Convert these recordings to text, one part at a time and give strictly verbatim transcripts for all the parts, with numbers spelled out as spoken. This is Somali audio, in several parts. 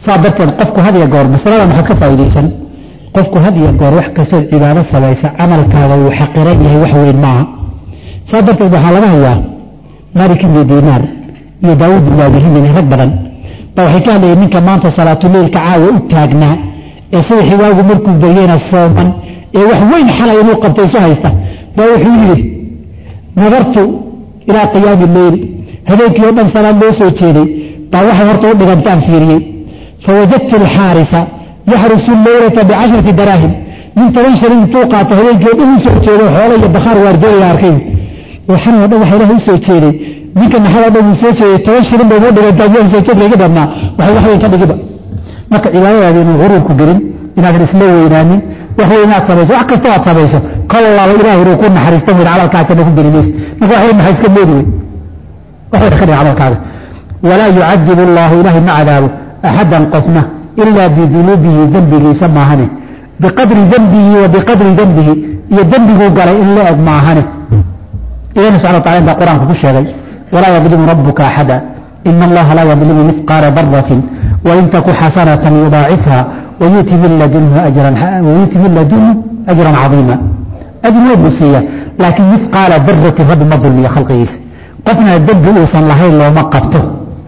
صادرت قفك هذه الجور مسألة ما حد فايديشن قفك هذه الجور وح كسر عبادة سبايسة عمل كذا وحقيريه وحوين معه صادرت بحالة هي مالك دينار يداود الله من ربنا وحكى كان منك ما أنت صلاة الليل كعاوة أتاقنا يصيح حواق مركب بينا الصوما وحوين حلا ينوقب تيسوها يستا وحوين نظرت إلى قيام الليل هذيك يوم صلاة الله سوتيني طاوحة ورطوا بغمتان فيري فوجدت الحارسة يحرس الليلة بعشرة دراهم من تنشر توقع تهليك يوم سوتيني وحوالي البخار واردوه يا أرخيم وحنا هذا وحي له سوتيني منك نحن هذا سوتيني تنشر بمود بغمتان سوتيني قدرنا وحي وحي كده قبل marka cibaadada inuu ururku gelin inaad isla weynaanin wax weynaad samayso wax kasta aad samayso kallaba ilaahay uu ku naxariisto mid calalkaaga ku gelineys marka wax weyn iska meedwey wax weyn khadii calalkaaga wala yu'adibu allah ilahi ma'adabu ahadan qafna illa bi dhunubihi dhanbihi samahane biqadri dhanbihi wa biqadri dhanbihi iyo dhanbigu galay illa ag maahane ilaahi subhanahu wa ta'ala inda quraanka ku sheegay wala yadlimu rabbuka ahada inna allaha la yadlimu mithqala dharratin وإن تك حسنة يضاعفها ويؤتي من لدنه أجرا ويؤتي من لدنه أجرا عظيما أجر وبسية لكن مثقال ذرة رب مظلم يا خلقه قفنا الدب أوصل الله لو ما قبته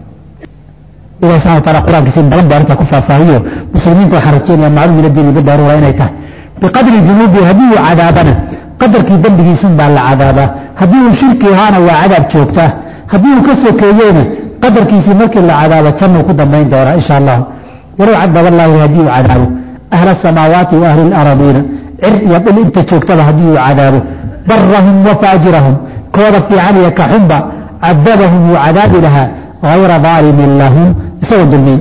إذا سبحانه وتعالى قرآن كثير بلن بأنت كفر فهيه مسلمين تحرجين يا معلوم من الدين بالدار ورأينيته بقدر ذنوب هديه عذابنا قدر كي ذنبه سنبع العذابة هديه شركي هانا وعذاب توقته هديه كسر كيينه قدر كيسي ملك العذاب تنو قدام بين دورة إن شاء الله ولو عذب الله هديه عذابه أهل السماوات وأهل الأراضين يقول أنت تكتب هديه عذابه برهم وفاجرهم كوضا في عليا كحنبا عذبهم وعذاب لها غير ظالم لهم سوى الظلمين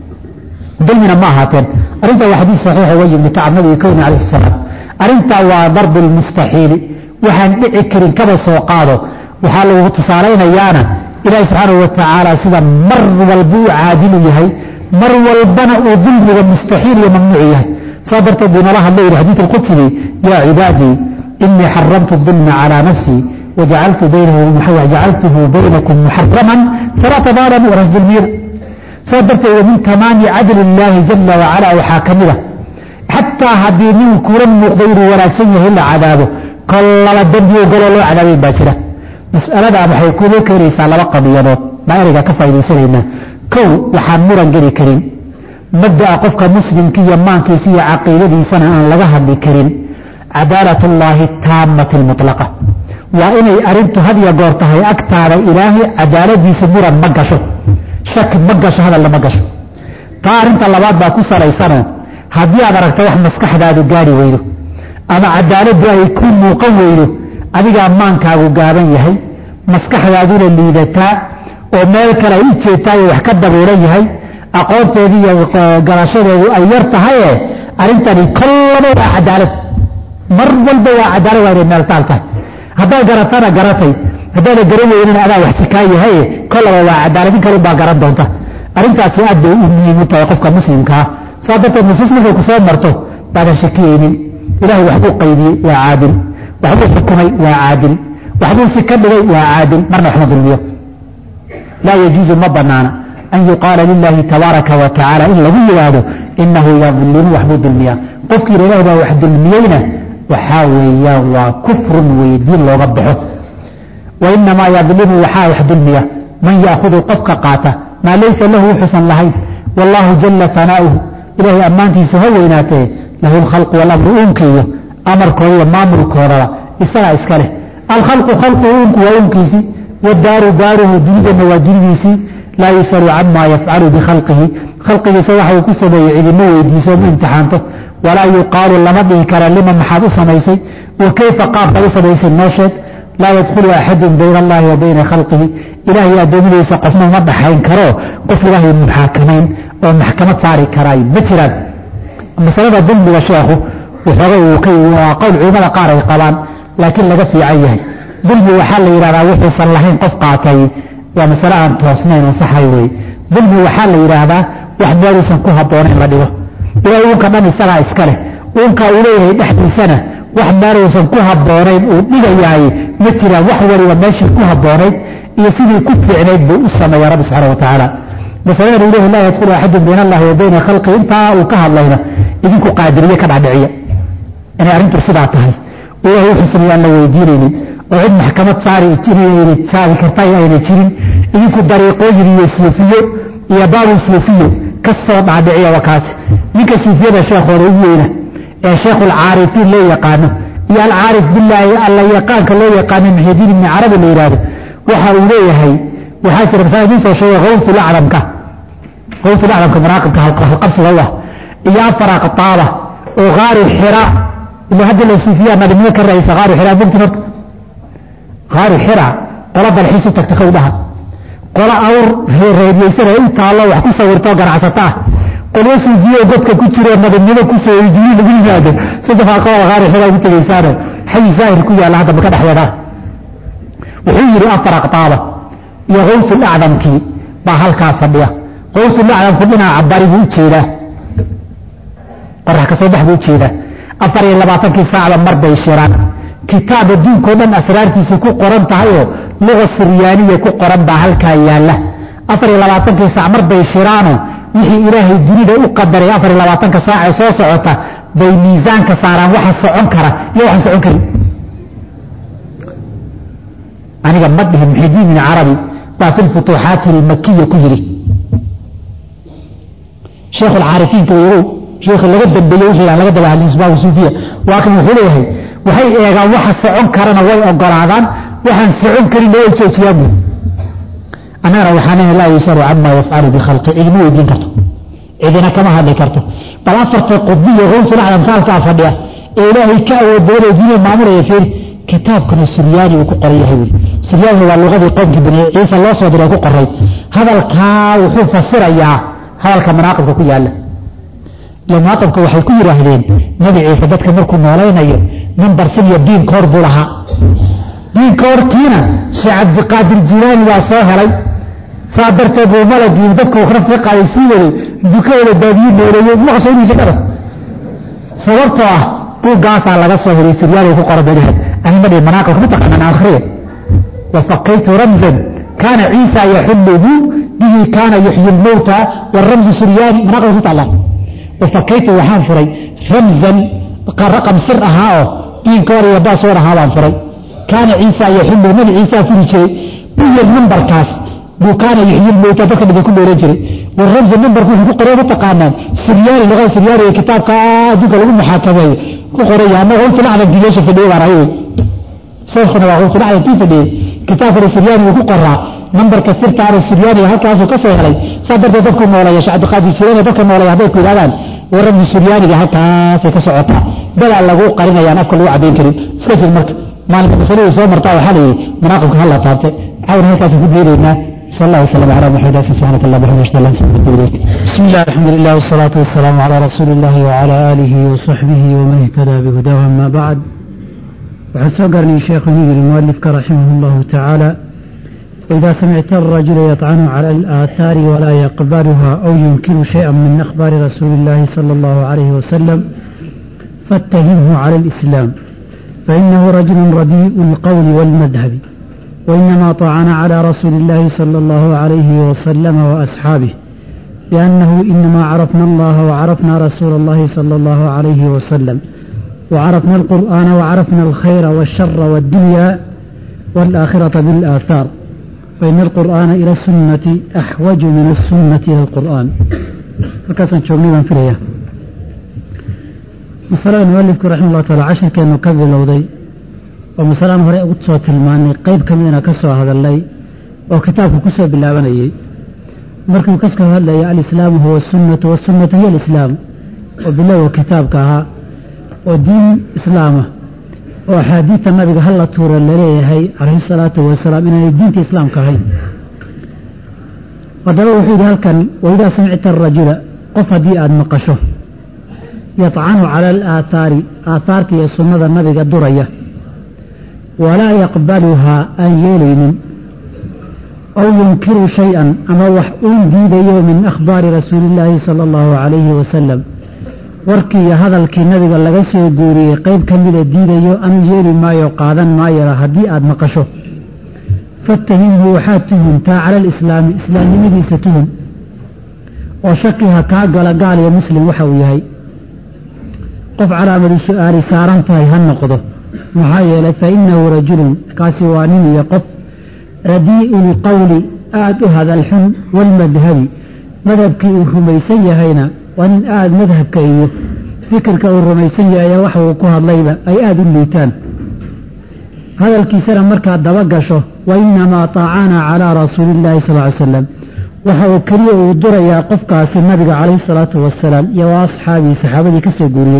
ظلمنا ما هاتين أرنت وحديث صحيح وجه بن كعب نبي كون عليه السلام أرنت وضرب المستحيل وحن بإكر كما سوقاده وحاله تصارين أيانا إلهي سبحانه وتعالى سيدا مر والبوع عادل يهي مر والبناء ظلم ومستحيل وممنوع يهي صادرت بنا الله الله الحديث القدسي يا عبادي إني حرمت الظلم على نفسي وجعلت بينه وجعلته بينكم محرما فلا تظالموا ولا تظلمون صادرت من تمام عدل الله جل وعلا وحاكمه حتى هذه من كرم غير ولا سيه إلا عذابه كل الذنب وقال الله عذابين باكرة مسألة waxay ku leeyahay laba qadiyadood baariga ka faa'iideysanayna kow waxaan muran geli karin madda qofka muslimka iyo maankiisa iyo aqeedadiisana aan laga hadli karin cadaalatullaahi taamatu mutlaqa waa inay arintu hadiya goor tahay agtaada ilaahi cadaaladiisa muran ma gasho shak ma gasho hadal ma gasho taa arinta labaad baa ku salaysan hadii aad aragto wax maskaxdaadu gaari weydo ama cadaaladu ay ku muuqan weydo adiga maankaagu gaaban yahay maskaxdaaduna liidataa oo meel kale ay jeetay wax ka daboolan yahay aqoonteedii iyo garashadeedu ay yar tahay arintani kullaba waa cadaalad mar walba waa cadaalad waa meel taalka hadaa garatana garatay hadaa garaweyna adaa wax ka yahay kullaba waa cadaalad kale baa garan doonta arintaasi aad u muhiim u tahay qofka muslimka saadada muslimka ku soo marto baa shakiyeen ilaahay wax uu qaybiyay waa caadil وحبو حكمي وعادل وحبو سكبغي وعادل مرنا احمد المياه لا يجوز مبنانا أن يقال لله تبارك وتعالى إلا بيواده إنه يظلم وحبو المياه قفك لله وحد المياه وحاويا وكفر ويدين لو ربحه وإنما يظلم وحا وحد المياه من يأخذ قفك قاته ما ليس له حسن لهين والله جل ثناؤه إلهي أمانتي سهويناته له الخلق والأمر أنكيه أمركوه مامركوه إسرع إسكاله الخلق خلقه وينكيسي والدار داره دنيا ودنيسي لا يسأل عما يفعل بخلقه خلقه سواحه كسبه يعلمه ويديسه امتحانته ولا يقال لما به كان لما محاضر سميسي وكيف قام سميسي الناشد لا يدخل أحد بين الله وبين خلقه إلهي أدوم لي سقفنا مبحين كرو قف الله المحاكمين ومحكمة صاري كراي بترا مسألة الظلم وشيخه وقول علماء قارئ قبان لكن لقى في عيه ظلم وحال يرى وحي صلحين قف قاتي ومسألة أن توصنين وصحيوي ظلم وحال يرى وحباري سنكوها بونين ردوه إلا يوكا من السنة إسكاله ويوكا إليه نحن سنة وحباري سنكوها بونين ونقياي مثل وحوري وماشي كوها بونين يسيدي كتف عنيد بأسما يا رب سبحانه وتعالى masalada ilahi laa yadkhulu axadun bayna allahi wa bayna khalqihi intaa uu ka hadlayna idinku qaadiriye ka dhadhiciya inay arrintu sidaa tahay ilahi wuxuu sameeyaan la weydiinaynin oo cid maxkamad saari saari karta ayna jirin idinku dariiqooyin iyo suufiyo iyo baabu suufiyo ka soo dhaadhiciya wakaasi ninka suufiyada sheekhooda ugu weyna ee sheekhul caarifiin loo yaqaano iyo alcaarif billaahi alla yaqaanka loo yaqaano muxidiin ibni carabi la yidhaahdo waxa uu leeyahay waxaa jira masaa idiin soo sheegay qawsul acdamka qawsul acdamka maraaqibka halqabsiga u ah iyo afar aqtaaba oo qaari xira ila hadda la suufiyaa nadimada ka raaysa qaari xira bugti horta qaari xira qola dalxiis u tagta ka udhaha qola awr reereeysana u taalo wax ku sawirto ganacsata qola suufiyo godka ku jiro nadimada ku soo jirin lagu yimaado saddex aqoon qaari xira ugu tagaysaan xay zaahir ku yaala hadda ka dhaxyada wuxuu yiri afar aqtaaba iyo qawsul acdamki baa halkaa fadhiya qawsul acdamku dhinaca bari buu jeedaa qorax ka soo bax buu jeedaa afar iyo labaatankii saacada mar bay shiraan kitaab adduunkoo dhan asraartiisa ku qoran tahay oo luga siryaaniya ku qoran baa halkaa yaalla afar iyo labaatankii saac mar bay shiraano wixii ilaahay dunida u qadaray afar iyo labaatanka saac ee soo socota bay miisaanka saaraan waxa socon kara iyo waxaan socon karin aniga ma dhihin muxidiin ibn carabi baa fi lfutuuxaati almakiya ku yiri sheekh alcaarifiinka weyow sheekh laga dambeeyey wixii laga daba hadlin isbaabu suufiya waa kan wuxuu leeyahay waxay eegaan waxa socon karana way ogolaadaan waxaan socon karin way joojiyaan buu anana waxaan laa yusaru amma yafcalu bi khalqi ilmu weydiin karto cidina kama hadli karto bal afarta qudbiya qawsul acdam kaalka fadhiya ee ilaahay ka awoodooda diinta maamulaya fiir kitaabkana suryaani uu ku qoray yahay suryaani waa luqadii qowmkii bani ciisa loo soo diray ku qoray hadalkaa wuxuu fasirayaa hadalka manaaqibka ku yaala manaaqibka waxay ku yiraahdeen nabi ciise dadka markuu noolaynayo number sin iyo diin koor buu lahaa diin koortiina sheekh cabdiqaadir jilaani waa soo helay saa darteed buu malagii dadku krafta qaaday sii waday dukada baadiyo nooleeyay ma soo inuu shaqadas sababtoo ah buuggaasa laga soo helay suryaani ku qoran bariha ani ma dhii manaaqib ku taqaanaa akhriye wa faqaytu ramzan kana ciisa yahulluhu bihi kana yuhyi al-mauta والرمز سرياني مناقب ku taala وفكيت waxaan furay ramzan raqam sir ahaa in kooriya baasoo ahaa waan furay kana ciisa yahullu min ciisa furijay biyir numberkaas buu kana yuhyi al-mauta dadka ku dheeran jiray والرمز number ku ku qoray taqaanaan suryaani laga suryaani kitaabka adiga lagu muxaakameeyo ku qoraya ama hol filacdan diilasha fadhiyo warayo sheekhuna waa hol filacdan tii fadhiyo kitaabka suryaani ku qoraa numberka sirta aan suryaani halkaas ka soo helay sadarta dadku noolaya shacab qaadi jireen dadka noolaya haday ku yiraahdaan warabbi suryaaniga halkaas ka socota bal lagu qarinayaan afka lagu cadeyn karin iska jir marka maalinka masalada soo martaa waxa leeyahay manaaqibka hal la taabtay cawr halkaas ku diideena sallallahu alayhi wa sallam ala muhammad subhanahu wa ta'ala بسم الله الحمد لله والصلاة والسلام على رسول الله وعلى آله وصحبه ومن اهتدى بهداه أما بعد وحسقرني شيخ المؤلف رحمه الله تعالى إذا سمعت الرجل يطعن على الآثار ولا يقبلها أو ينكر شيئا من أخبار رسول الله صلى الله عليه وسلم فاتهمه على الإسلام فإنه رجل رديء القول والمذهب وإنما طعن على رسول الله صلى الله عليه وسلم وأصحابه لأنه إنما عرفنا الله وعرفنا رسول الله صلى الله عليه وسلم وعرفنا القرآن وعرفنا الخير والشر والدنيا والآخرة بالآثار فإن القرآن إلى السنة أحوج من السنة إلى القرآن فكاسا شغلنا في الهيئة مثلا المؤلف رحمه الله تعالى عشر كأنه كذب الوضي ومثلا هو رأي صوت الماني قيب كمينا كسوة هذا اللي وكتابه كسوة بالله بني مركب كسكه هذا الإسلام هو السنة والسنة هي الإسلام وبالله وكتابك ودين إسلامه وحديث النبي هلا تورا لليه عليه الصلاة والسلام إن الدين الإسلام كهي ودلو وحيد هلكن وإذا سمعت الرجل قف دي نقشه يطعن على الآثار آثار كي السنة النبي الدرية ولا يقبلها أن يلين أو ينكر شيئا أما وحؤون ديد يوم من أخبار رسول الله صلى الله عليه وسلم warkii hadalkii nabiga laga soo guuriyay qayb kamid ah diidayo aan yeeli maayo qaadan maayo hadii aad maqasho fatahimhu waxaa tuhuntaa cala alislaami islaamnimadiisa tuhun وشكي هكاقل قال يا مسلم وحويهي قف على عمل السؤال سارنتهي هالنقضه محايلة فإنه رجل كاسوانين يقف رديء القول آد هذا الحن والمذهب مذهبك الرميسية هنا وأن آد مذهبك إيه فكرك الرميسية يا وحوكها الليلة أي آد الليتان هذا الكيسر مركز دبقشه وإنما طاعنا على رسول الله صلى الله عليه وسلم وحو كريه ودر يا قفك النبي عليه الصلاة والسلام يا أصحابي صحابتي كسيقولي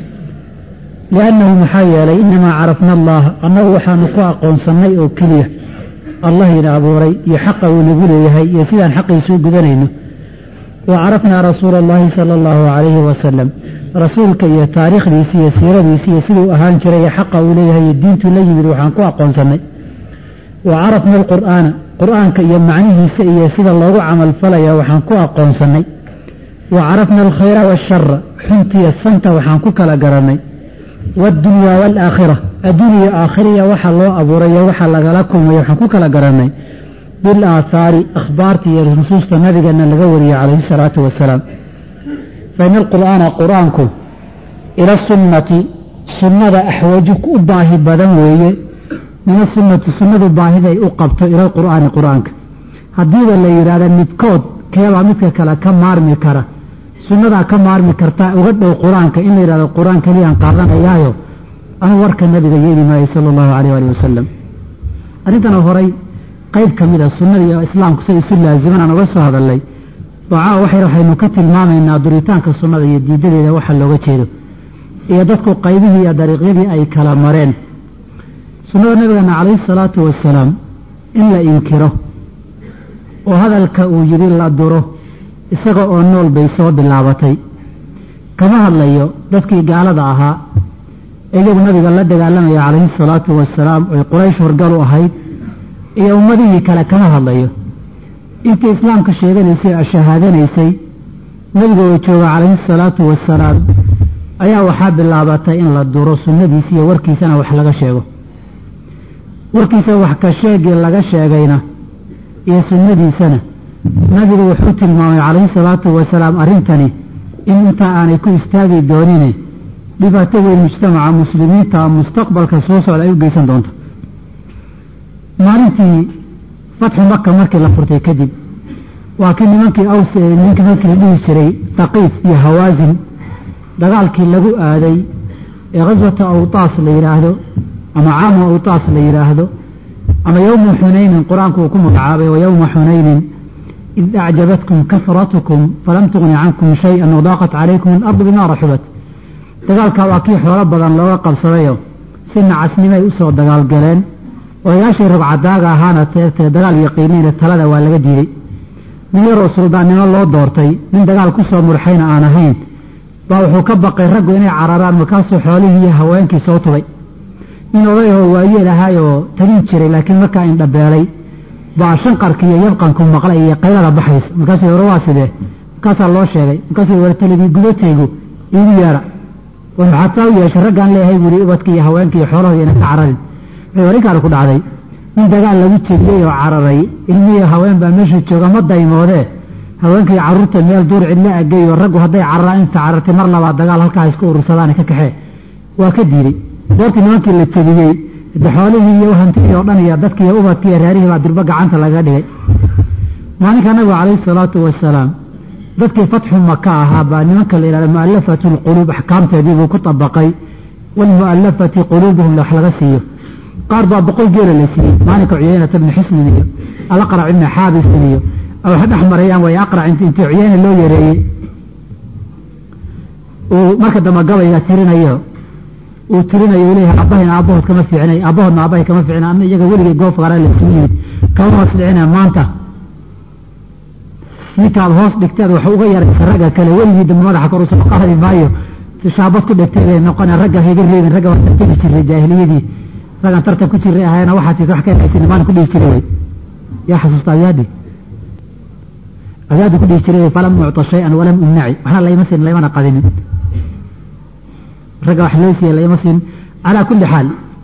لأنه محايا إنما عرفنا الله أنه وحانقوا أقون صنعي أو كليه الله ينعبوري يحقه ونقول يهي يسيدان حق يسوق ذنينه وعرفنا رسول الله صلى الله عليه وسلم رسولك يا تاريخ ليسي سيرة ليسي سيرة أهان جري حقه وليه الدين تليه بروحانقوا أقون صنعي وعرفنا القرآن قرآن كي معنيه سيئة سيدة الله عمل فليا وحانقوا أقون صنعي وعرفنا الخير والشر حنتي السنة وحانقوا كلا قرمي والدنيا والآخرة الدنيا آخرية وحا الله أبوريا وحا لغلكم ويحكوك لقرمي بالآثار أخبارتي الرسوس النبي أن الغوري عليه الصلاة والسلام فإن القرآن قرآنكم إلى السنة سنة أحوجك أباهي بدنوية من السنة السنة أباهي أقبت إلى القرآن قرآنك هديد اللي يراد متكود كيبا متك كلا كم مارمي كرا سنة كم مارمي كرتا وغد القرآن كإن إلى القرآن كليا قارن إياه أنا ورك النبي يجيني ما صلى الله عليه وآله وسلم أريدنا هوري قيب كميدة السنة يا إسلام كسي سلة زمان أنا بس هذا اللي وعاء وحي رح نكتل ماما إن دوريتان كالسنة يديد لي وحا اللغة تشيرو يددكو قيبه يا دريقه أي كلامرين سنة النبي عليه الصلاة والسلام إلا إنكره وهذا الكأو يري الله دوره isaga oo nool bay soo bilaabatay kama hadlayo dadkii gaalada ahaa iyagu nabiga la dagaalamaya calayhi salaatu wassalaam oo quraysh horgal u ahayd iyo ummadihii kale kama hadlayo intii islaamka sheeganaysay ashahaadanaysay nabiga oo jooga calayhi salaatu wassalaam ayaa waxaa bilaabatay in la duro sunnadiisa iyo warkiisana wax laga sheego warkiisa wax ka sheegi laga sheegayna iyo sunnadiisana nabigu wuxuu tilmaamay calayhi salaatu wasalaam arrintani in inta aanay ku istaagi doonine dhibaato weyn mujtamaca muslimiinta mustaqbalka soo socda ay u geysan doonto maalintii fatxu maka markii la furtay kadib waa kii nimankii aws ninkii markii la dhihi jiray thaqiif iyo hawaasin dagaalkii lagu aaday ee ghaswata awtaas la yidhaahdo ama caamu awtaas la yidhaahdo ama yowma xunaynin qur-aanku uu ku magacaabay wa yowma xunaynin إذ أعجبتكم كثرتكم فلم تغن عنكم شيئا وضاقت عليكم الأرض بما رحبت دقال كواكي حول بدن لو قبصديو سن عسنمي أسو دقال قلين وياشي ربع داقا هانا دقال يقينين الثلاثة ولا جديري من الرسول داننا الله دورتي من دقال كسو مرحين آنا هين باوحو كبقي رقو إني عراران مكاسو حوليه هوانكي صوتوي من وضيه وإيه لهايو تنينشري لكن مكا إن دبالي baa shanqarkiiyo yabqanku maqla iyo qaylada baxays markaasuu hore waa sidee markaasaa loo sheegay markaasuu hore talagii gudataygu iigu yeedha wuxuu xataa u yeeshay raggaan leeyahay buuri ubadka iyo haweenka iyo xoolahooda ina ka cararin wuxuu warinkaana ku dhacday nin dagaal lagu jebiyey oo cararay ilmihiyo haween baa meesha jooga ma daymoodee haweenka iyo carruurta meel duur cidla agay oo raggu hadday cararaan inta carartay mar labaad dagaal halkaa isku urursadaane ka kaxee waa ka diiday goortii nimankii la jebiyey xoolihii iyo hantii oo dhan iyo dadkii iyo ubadkii iyo reerihii baa dirba gacanta laga dhigay maalinka nabigu calayhi salaatu wasalaam dadkii fatxu maka ahaa baa nimanka la yidhahda mu'allafatu lquluub axkaamteedii buu ku tabaqay walmu'allafati quluubuhum wax laga siiyo qaar baa boqol geela la siiyey maalinka cuyeynata bni xisnin iyo alaqrac ibni xaabisin iyo wax dhex marayaan way aqrac intii cuyeyna loo yareeyey uu marka dambe gabayga tirinayo uu tirinayo leeyahay aabahayna aabahood kama fiicnay aabahoodna aabahay kama fiicnay anna iyaga weligay goof garaa la isugu yimid kama wasdhicina maanta ninkaad hoos dhigteed wax uga yaraysa ragga kale weligii dambe madaxa kor usoo qaadi maayo shaabad ku dhigtay bay noqona ragga hayga reebin ragga waa tartami jiray jaahiliyadii raggan tartan ku jiray ahayna waxaa tii wax ka haysan maalin ku dhihi jiray way yaa xasuusta abaadi abaadi ku dhihi jiray falam mu'ta shay'an walam umnaci waxna la imasin la imana qadinin ragga wax loo siiyay la imasin ala kulli xaal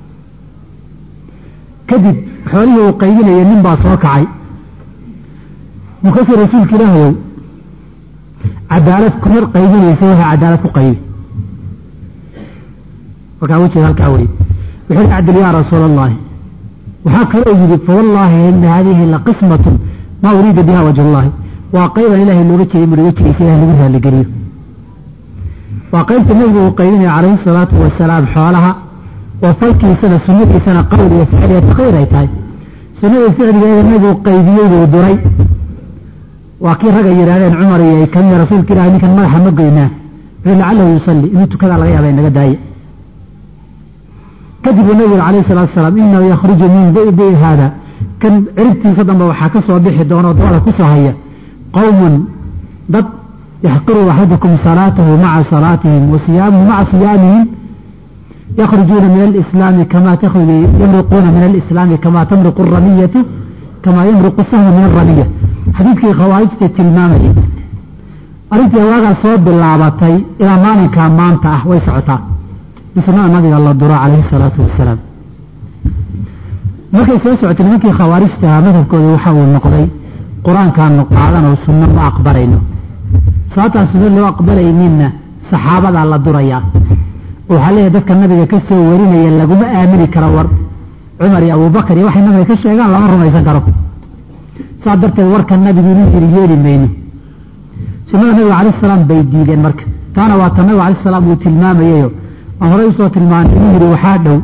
kadib xoolihii uu qaybinayay nin baa soo kacay mukasir rasuulka ilaahay cadaalad ku hor qaybinaysa waxa cadaalad ku qaybi markaa wajhiga halkaa wey wuxuu acdil yaa rasuul allahi waxaa kaloo yidhi fawallaahi ina hadihi laqismatun maa uriida biha wajh allahi waa qayban ilaahay looga jeeday muri wejigiisa ilahay lagu raaligeliyo waa qaybta nabigu uu qaybinaya calayhi salaatu wasalaam xoolaha oo falkiisana sunnadiisana qowl iyo ficil iyo taqriir ay tahay sunnadii ficligeeda nabigu qaybiyey buu duray waa kii ragga yidhahdeen cumar iyo ay kamida rasuulka ilahi ninkan madaxa ma goynaa wuxuu lacalahu yusalli inuu tukadaa laga yaaba inaga daaye kadib uu nabigu calayhi salaatu wasalaam inahu yakhruju min bi'bi haada kan ciribtiisa dambe waxaa ka soo bixi doona oo dabada ku soo haya qowmun dad yaxqiru axadukum salaatahu maca salaatihim wa siyaamuhu maca siyaamihim yakhrujuuna min alislaami kama takhruju yamruquuna min alislaami kama tamruqu aramiyatu kama yamruqu sahmu min aramiya xadiidkii khawaarijta tilmaamayay arrintii hawaagaa soo bilaabatay ilaa maalinkaa maanta ah way socotaa bisunada nabiga la duro calayhi salaatu wasalaam markay soo socotay nimankii khawaarijta ahaa madhabkooda waxa uu noqday qur-aankaanu qaadanoo sunno ma aqbalayno sababtaan sunno loo aqbalayninna saxaabadaa la durayaa oo waxaa leeyahay dadka nabiga ka soo warinaya laguma aamini karo war cumar iyo abubakar iyo waxay nabiga ka sheegaan lama rumaysan karo saas darteed warka nabigu inuu yiri yeeli mayno sunnada nabiga calayhi salaam bay diideen marka taana waa ta nabiga calayhi salaam uu tilmaamayayo aan horey usoo tilmaanay inuu yidhi waxaa dhow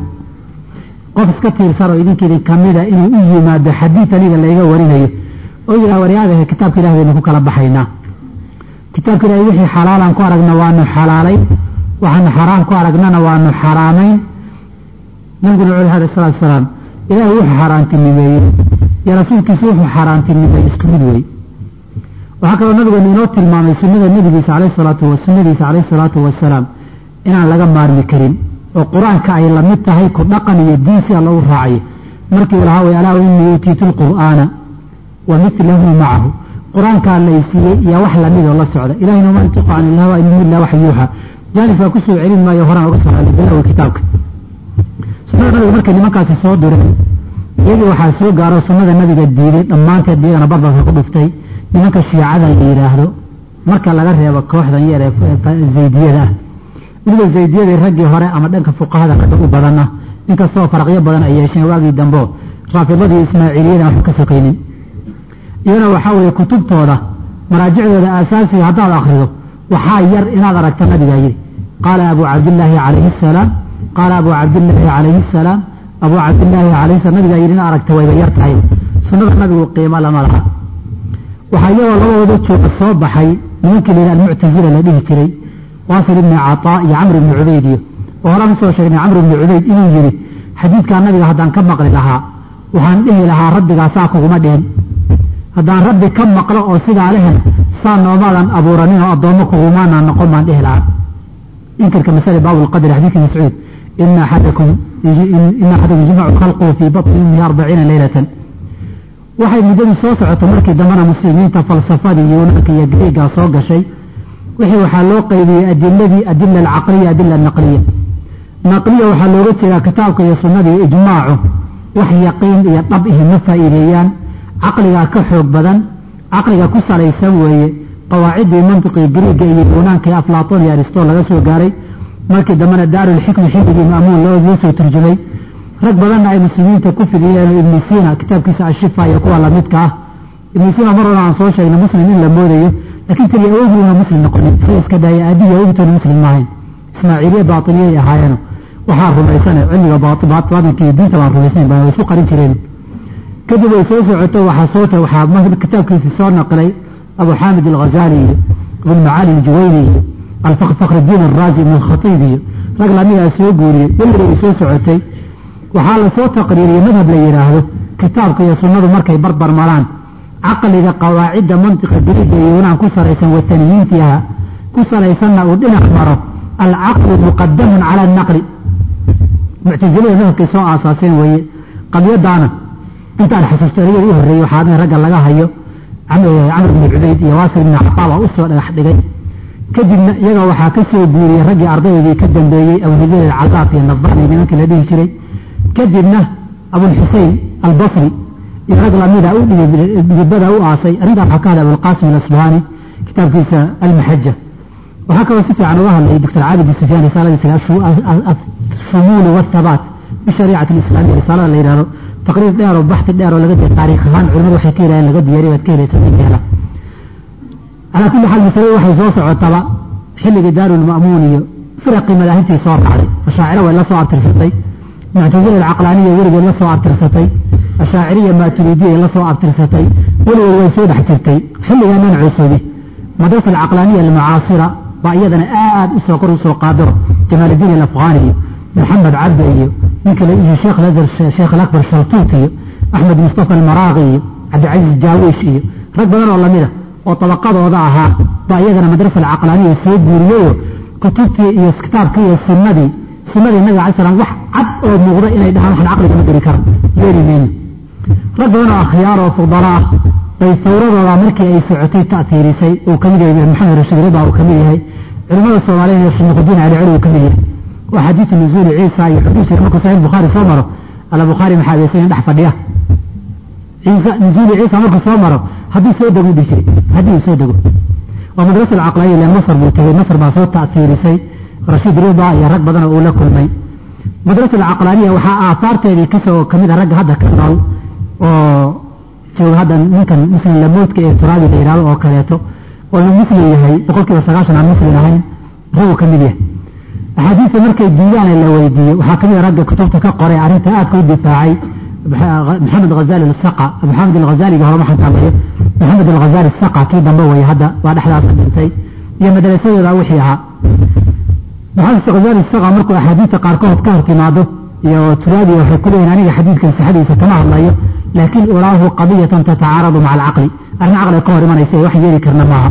qof iska tiirsanoo idinkeedin ka mida inuu u yimaado xadiid aniga layga warinayo oo yidhaha waryaadaha kitaabka ilahi baynu ku kala baxaynaa kitaabka ilahi wixii xalaalaan ku aragna waanu xalaalay waxaanu xaraam ku aragnana waanu xaraamayn nabiguna wuxuu yidhi alayhi salaatu wasalaam ilaahay wuxuu xaaraantinimeeyey iyo rasuulkiisu wuxuu xaaraantinimeeyey isku mid wey waxaa kaloo nabigeenu inoo tilmaamay sunnada nebigiisa alayhi salaatu wa sunnadiisa calayhi salaatu wasalaam inaan laga maarmi karin oo qur-aanka ay la mid tahay ku dhaqan iyo diin sida loogu raacayo markii uu lahaa way alaa innii uutiitu lqur'aana wa milahu macahu qur-aankaa laysiiyey iyo wax lamid oo la socda ilahina ma yantiqu can ilhawa in huwa illa waxyu yuuxa jaanibkaa ku soo celin maayo horaan oga soo hadlay bilowga kitaabka sunnada nabiga markay nimankaasi soo dureen iyagii waxaa soo gaaro sunnada nabiga diiday dhammaanteed iyagana barbarka ku dhuftay nimanka shiicada la yidhaahdo marka laga reebo kooxdan yar ee zaydiyada ah weliba zaydiyadii raggii hore ama dhanka fuqahada ragga u badan ah inkastoo faraqyo badan ay yeesheen waagii dambo raafidadii ismaaciiliyada waxba ka sokaynin iyana waxaa weeye kutubtooda maraajicdooda aasaasiga haddaad akhrido waxaa yar inaad aragta nabigaa yidhi qaala abu cabdillaahi calayhi asalaam qaala abu cabdillaahi calayhi asalaam abu cabdillaahi calayhi salaam nabigaa yidhi inaad aragta wayba yar tahay sunnada nabigu qiimo lama laha waxaa iyagoo labadooda jooga soo baxay nimankii la yidhi almuctasila la dhihi jiray waasil ibni cataa iyo camr ibni cubayd iyo oo horaan usoo sheegnay camr ibni cubayd inuu yidhi xadiidkaa nabiga haddaan ka maqli lahaa waxaan dhihi lahaa rabbigaa saa kuguma dhihin haddaan rabbi ka maqlo oo sidaa lehen saa noomaadan abuuranin oo addoommo kugumaanaa noqon baan dhihi lahaa inkirka masale baabulqadri xadiidkii mascuud ina axadakum ina axadakum yujmacu khalquhu fii batni ummihi arbaciina leylatan waxay muddadii soo socoto markii dambena muslimiinta falsafadii yunaanka iyo greegaa soo gashay wixii waxaa loo qaybiyey adiladii adila alcaqliya adila naqliya naqliya waxaa looga jeedaa kitaabka iyo sunnada iyo ijmaacu wax yaqiin iyo dhab ihi ma faa'iideeyaan caqligaa ka xoog badan caqliga ku salaysan weeye qawaaciddii mantiqii griiga iyo yunaanka iyo aflaaton iyo aristool laga soo gaaray markii dambena daarulxikmi xilligii maamuun loo soo turjumay rag badanna ay muslimiinta ku fidiyeen oo ibni siina kitaabkiisa ashifa iyo kuwa lamidka ah ibni siina mar hore aan soo sheegnay muslim in la moodayo laakiin taliya awoguna muslim noqonin sida iska daaya aabbihi awogtoona muslim maahayn ismaaciiliya baatiliyay ahaayeeno waxaa rumaysane cilmiga baatinkii iyo diinta baan rumaysnayn baa isku qarin jireen kadib way soo socoto waxaa soo waxaa kitaabkiisii soo naqlay abu xaamid alghazaali iyo abulmacaali aljuwayni iyo alfakhridiin alraazi ibn alkhatiib iyo rag lamidaa soo guuriyey weliba way soo socotay waxaa lasoo taqriiriyey madhab la yidhaahdo kitaabka iyo sunnadu markay barbar maraan caqliga qawaacidda mantiqa griiga iyo yunaan ku salaysan wataniyiintiiha ku salaysanna uu dhinac maro alcaqlu muqadamun cala alnaqli muctasilada madhabkay soo aasaaseen weeye qabyadaana intaan xasuusto ereyadii u horreeyey waxaa in ragga laga hayo camr bni cubayd iyo waasil ibni cataa baa u soo dhagax dhigay kadibna iyaga waxaa ka soo guuriyey raggii ardaydii ka dambeeyey awhidada alcalaaq iyo nabani nimankii la dhihi jiray kadibna abulxusein albasri iyo rag lamida u dhigibada u aasay arrintaa waxaa ka hadlay abulqaasim alasbahani kitaabkiisa almaxaja waxaa kaloo si fiican uga hadlayay doctor caabid sufyaan risaaladiisa ashumuul waathabaat bishariicati alislaamiya risaalada la yidhahdo taqriir dheer oo baxti dheer oo laga diya taariikh ahaan culimadu waxay ka yidhahdeen laga diyaariy baad ka helaysa ninka hela calaa kulli xaal masaladu waxay soo socotaba xilligii daarulma'muun iyo firaqii madaahibtii soo raacday ashaacira way la soo abtirsatay muctasila alcaqlaaniya weligeed la soo abtirsatay ashaaciriya maaturiidiya la soo abtirsatay weligeed way soo dhex jirtay xilliganan cusubi madrasa alcaqlaaniya almucaasira baa iyadana aad u soo kor u soo qaadaro jamaaludiin alafqaani iyo maxamed cabde iyo ninka la ihi sheekh lazar sheekh alakbar shaltuut iyo axmed mustafa almaraaqi iyo cabdicasiis jaawish iyo rag badan oo lamida oo tabaqadooda ahaa baa iyagana madrasa alcaqlaaniya soo guuriyeyo kutubtii iyo kitaabkii iyo sunnadii sunnadii nabiga alay slam wax cad oo muuqda inay dhahaan waxaan caqliga ma geli karo yeeli mayno rag badan oo akhyaar oo fudala ah bay sawradooda markii ay socotay ta'hiirisay uu ka mid yahay maxamed rashiid rida uu ka mid yahay culimada soomaaliyeed iyo shinuqudiin cali cali uu ka mid yahay waa xadiisu nuzuuli ciisa iyo xuduusi markuu saxiix bukhaari soo maro alla bukhaari maxaa abeesan dhex fadhiya ciisa nuzuuli ciisa markuu soo maro hadduu soo dego dhihi jiray haddii uu soo dego waa madrasa alcaqlaaniya ila masar buu tegey masar baa soo ta'hiirisay rashiid rida iyo rag badan oo uu la kulmay madrasa alcaqlaaniya waxaa aahaarteedii kasoo ka mid a ragga hadda ka nool oo jooga hadda ninkan muslim lamoodka ee turaabi la yidhahdo oo kaleeto oo la muslim yahay boqol kiiba sagaashan aan muslim ahayn raguu ka mid yahay axaadiista markay diidaane la weydiiyey waxaa ka mid a ragga kutubta ka qoray arrinta aadka u difaacay maxamed hazali asaqa maxamed alghazaliga hore maxaan ka hadlayo maxamed alghazali asaqa kii dambe weye hadda waa dhexdaas dhintay iyo madrasadooda wixii ahaa maxamed hazali asaqa markuu axaadiista qaarkood ka hor timaado iyo turaabi waxay ku leeyihin aniga xadiidkan sixadiisa kama hadlayo laakiin uraahu qadiyatan tatacaaradu maca alcaqli arrin caqliga ka hor imanaysa ee wax yeeli karna maaha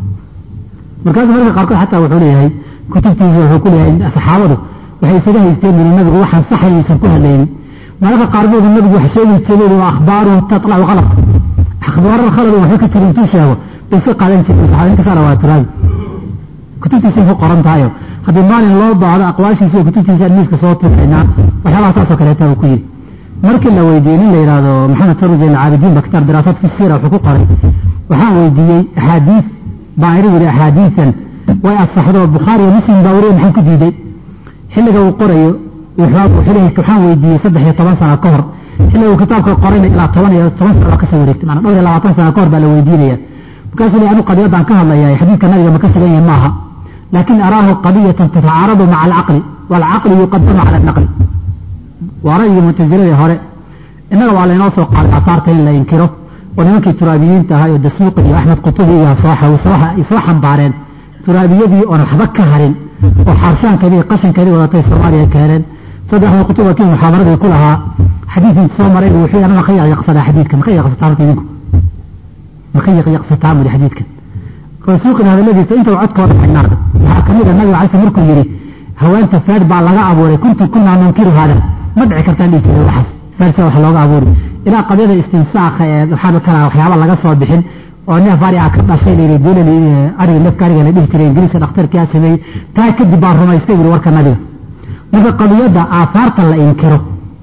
markaasuu marka qaarkood xataa wuxuu leeyahay kutubtiisa wuxuu ku leeyahay saxaabadu waxay isaga haysteen minu nabigu waxaan saxayn uusan ku hadlaynin mararka qaarkoodu nabigu wax sheegi jiray waa akhbaaruhu tatlacu qalad akhbaarar khalad waxay ka jira intuu sheego bay iska qaadan jireen saxaabin kasana waa turaabi kutubtiisa ku qoran tahayo haddii maalin loo baahdo aqwaashiisa iyo kutubtiisa miiska soo tuuraynaa waxyaabaha saasoo kaleeta uu ku yidhi markii la weydiiyey nin la yidhaahdo maxamed sarus alcaabidiin ba kitaab diraasaad fi siira wuxuu ku qoray waxaan weydiiyey axaadiis baan iri yidhi axaadiisan way asaxdo bukhaari iyo muslim baa wariye maxay ku diiday xilliga uu qorayo waxaan weydiiyey saddex iyo toban sano ka hor xilliga uu kitaabka qorayna ilaa toban iyo toban sano baa kasoo wareegtay maanaa dhowr iyo labaatan sano ka hor baa la weydiinaya markaasuu leey anu qadiyadaan ka hadlayaa xadiidka nabiga ma ka sugan yahay maaha laakin araahu qadiyatan tatacaaradu maca alcaqli waalcaqli yuqadamu cala alnaqli waa ra'yigii muctasiladii hore innaga waa laynoo soo qaaday aahaarta in la inkiro oo nimankii turaabiyiinta ahaa oo dasuuqi iyo axmed qutubi iyo ay soo xambaareen turaabiyadii oon waxba ka harin oo xaarshaankeedii qashankeedii wadatay soomaaliya keeneen saddexda qutuba kii muxaadaradii ku lahaa xadiidkii soo maray wuxuu anama ka yaqyaqsadaa xadiidka maka yaqsataa marka idinku maka yaqyaqsataa muli xadiidkan dasuuqina hadaladiisa inta codkooda xinaada waxaa ka mid a nabiga calay slam markuu yidhi haweenta faad baa laga abuuray kuntu kunaa nunkiru haada ma dhici kartaan dhihi jiray waxaas faarsa wax looga abuuri ilaa qadiyada istinsaakha ee waxaa kala waxyaaba laga soo bixin oo neef ari a ka dhashay la yidhi doolali ariga neefka ariga la dhihi jiray ingiriiska dhakhtarkii a sameeyey taa kadib baa rumaystay buri warka nabiga marka qadiyadda aahaarta la inkiro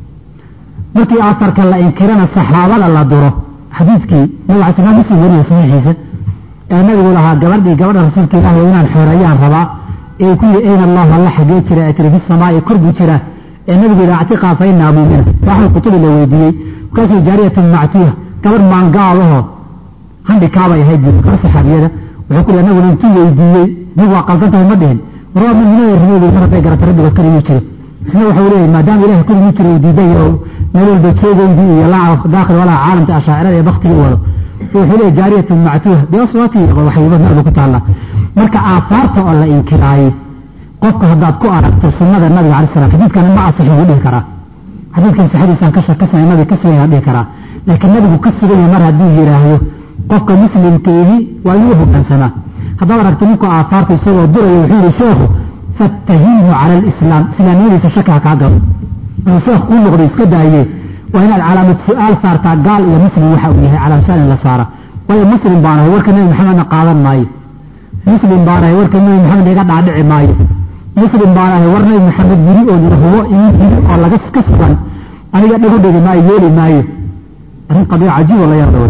markii aaharka la inkirana saxaabada la duro xadiidkii nabiga calay slam muslim weriya saxiixiisa ee nabigu lahaa gabadhii gabadha rasuulka ilahi oo inaan xoorayaan rabaa ee ku yidhi ayna allahu alla xagee jira ee tiri fi samaa'i kor buu jiraa ee nabigu yidhi actiqaa fa inaa muumina waxuu qutubi la weydiiyey markaasuu jaariyatun mactuuha gabadh maangaabahoo handhikaabay ahayd buu kar saxaabiyada wuxuu ku yidhi nabiguna intuu weydiiyey nig waa qaldantahay ma dhihin warwaa muminada rumoobay mar hadday garata rabbigood kor inuu jiro isna waxau leeyahy maadaama ilahay kor inuu jiro uu diiday oo meel walba joogoydii iyo daakhil walaa caalamka ashaacirada ee baktigii wado wuxuu leeyahy jaariyatun mactuuha biaswaati waxyiba narba ku taalla marka aahaarta oo la inkiraayey qofka haddaad ku aragto sunnada nabiga alay slam xadiidkana ma asixi wuu dhihi karaa xadiidkan sixadiisaan ka shakisnay nabiga ka sugan yaha dhihi karaa laakiin nabigu ka sugan yahay mar hadduu yidhaahdo qofka muslimkeedii waa inuu hoggaansamaa haddaad aragto ninku aahaarta isagoo duraya wuxuu yihi sheekhu fattahimu cala alislaam islaamnimadiisa shaki ha kaa galo inuu sheekh kuu noqdo iska daaye waa inaad calaamad su-aal saartaa gaal iyo muslim waxa uu yahay calaamshaan in la saara waayo muslim baan ahay warka nebi maxamedna qaadan maayo muslim baan ahay warka nebi maxamed iga dhaadhici maayo muslim baan ahay war nebi maxamed yiri oo la hubo ii yiri oo laga ka sugan aniga dhagu dhigi maayo yeeli maayo arrin qadiyo cajiib oo la yar dhowray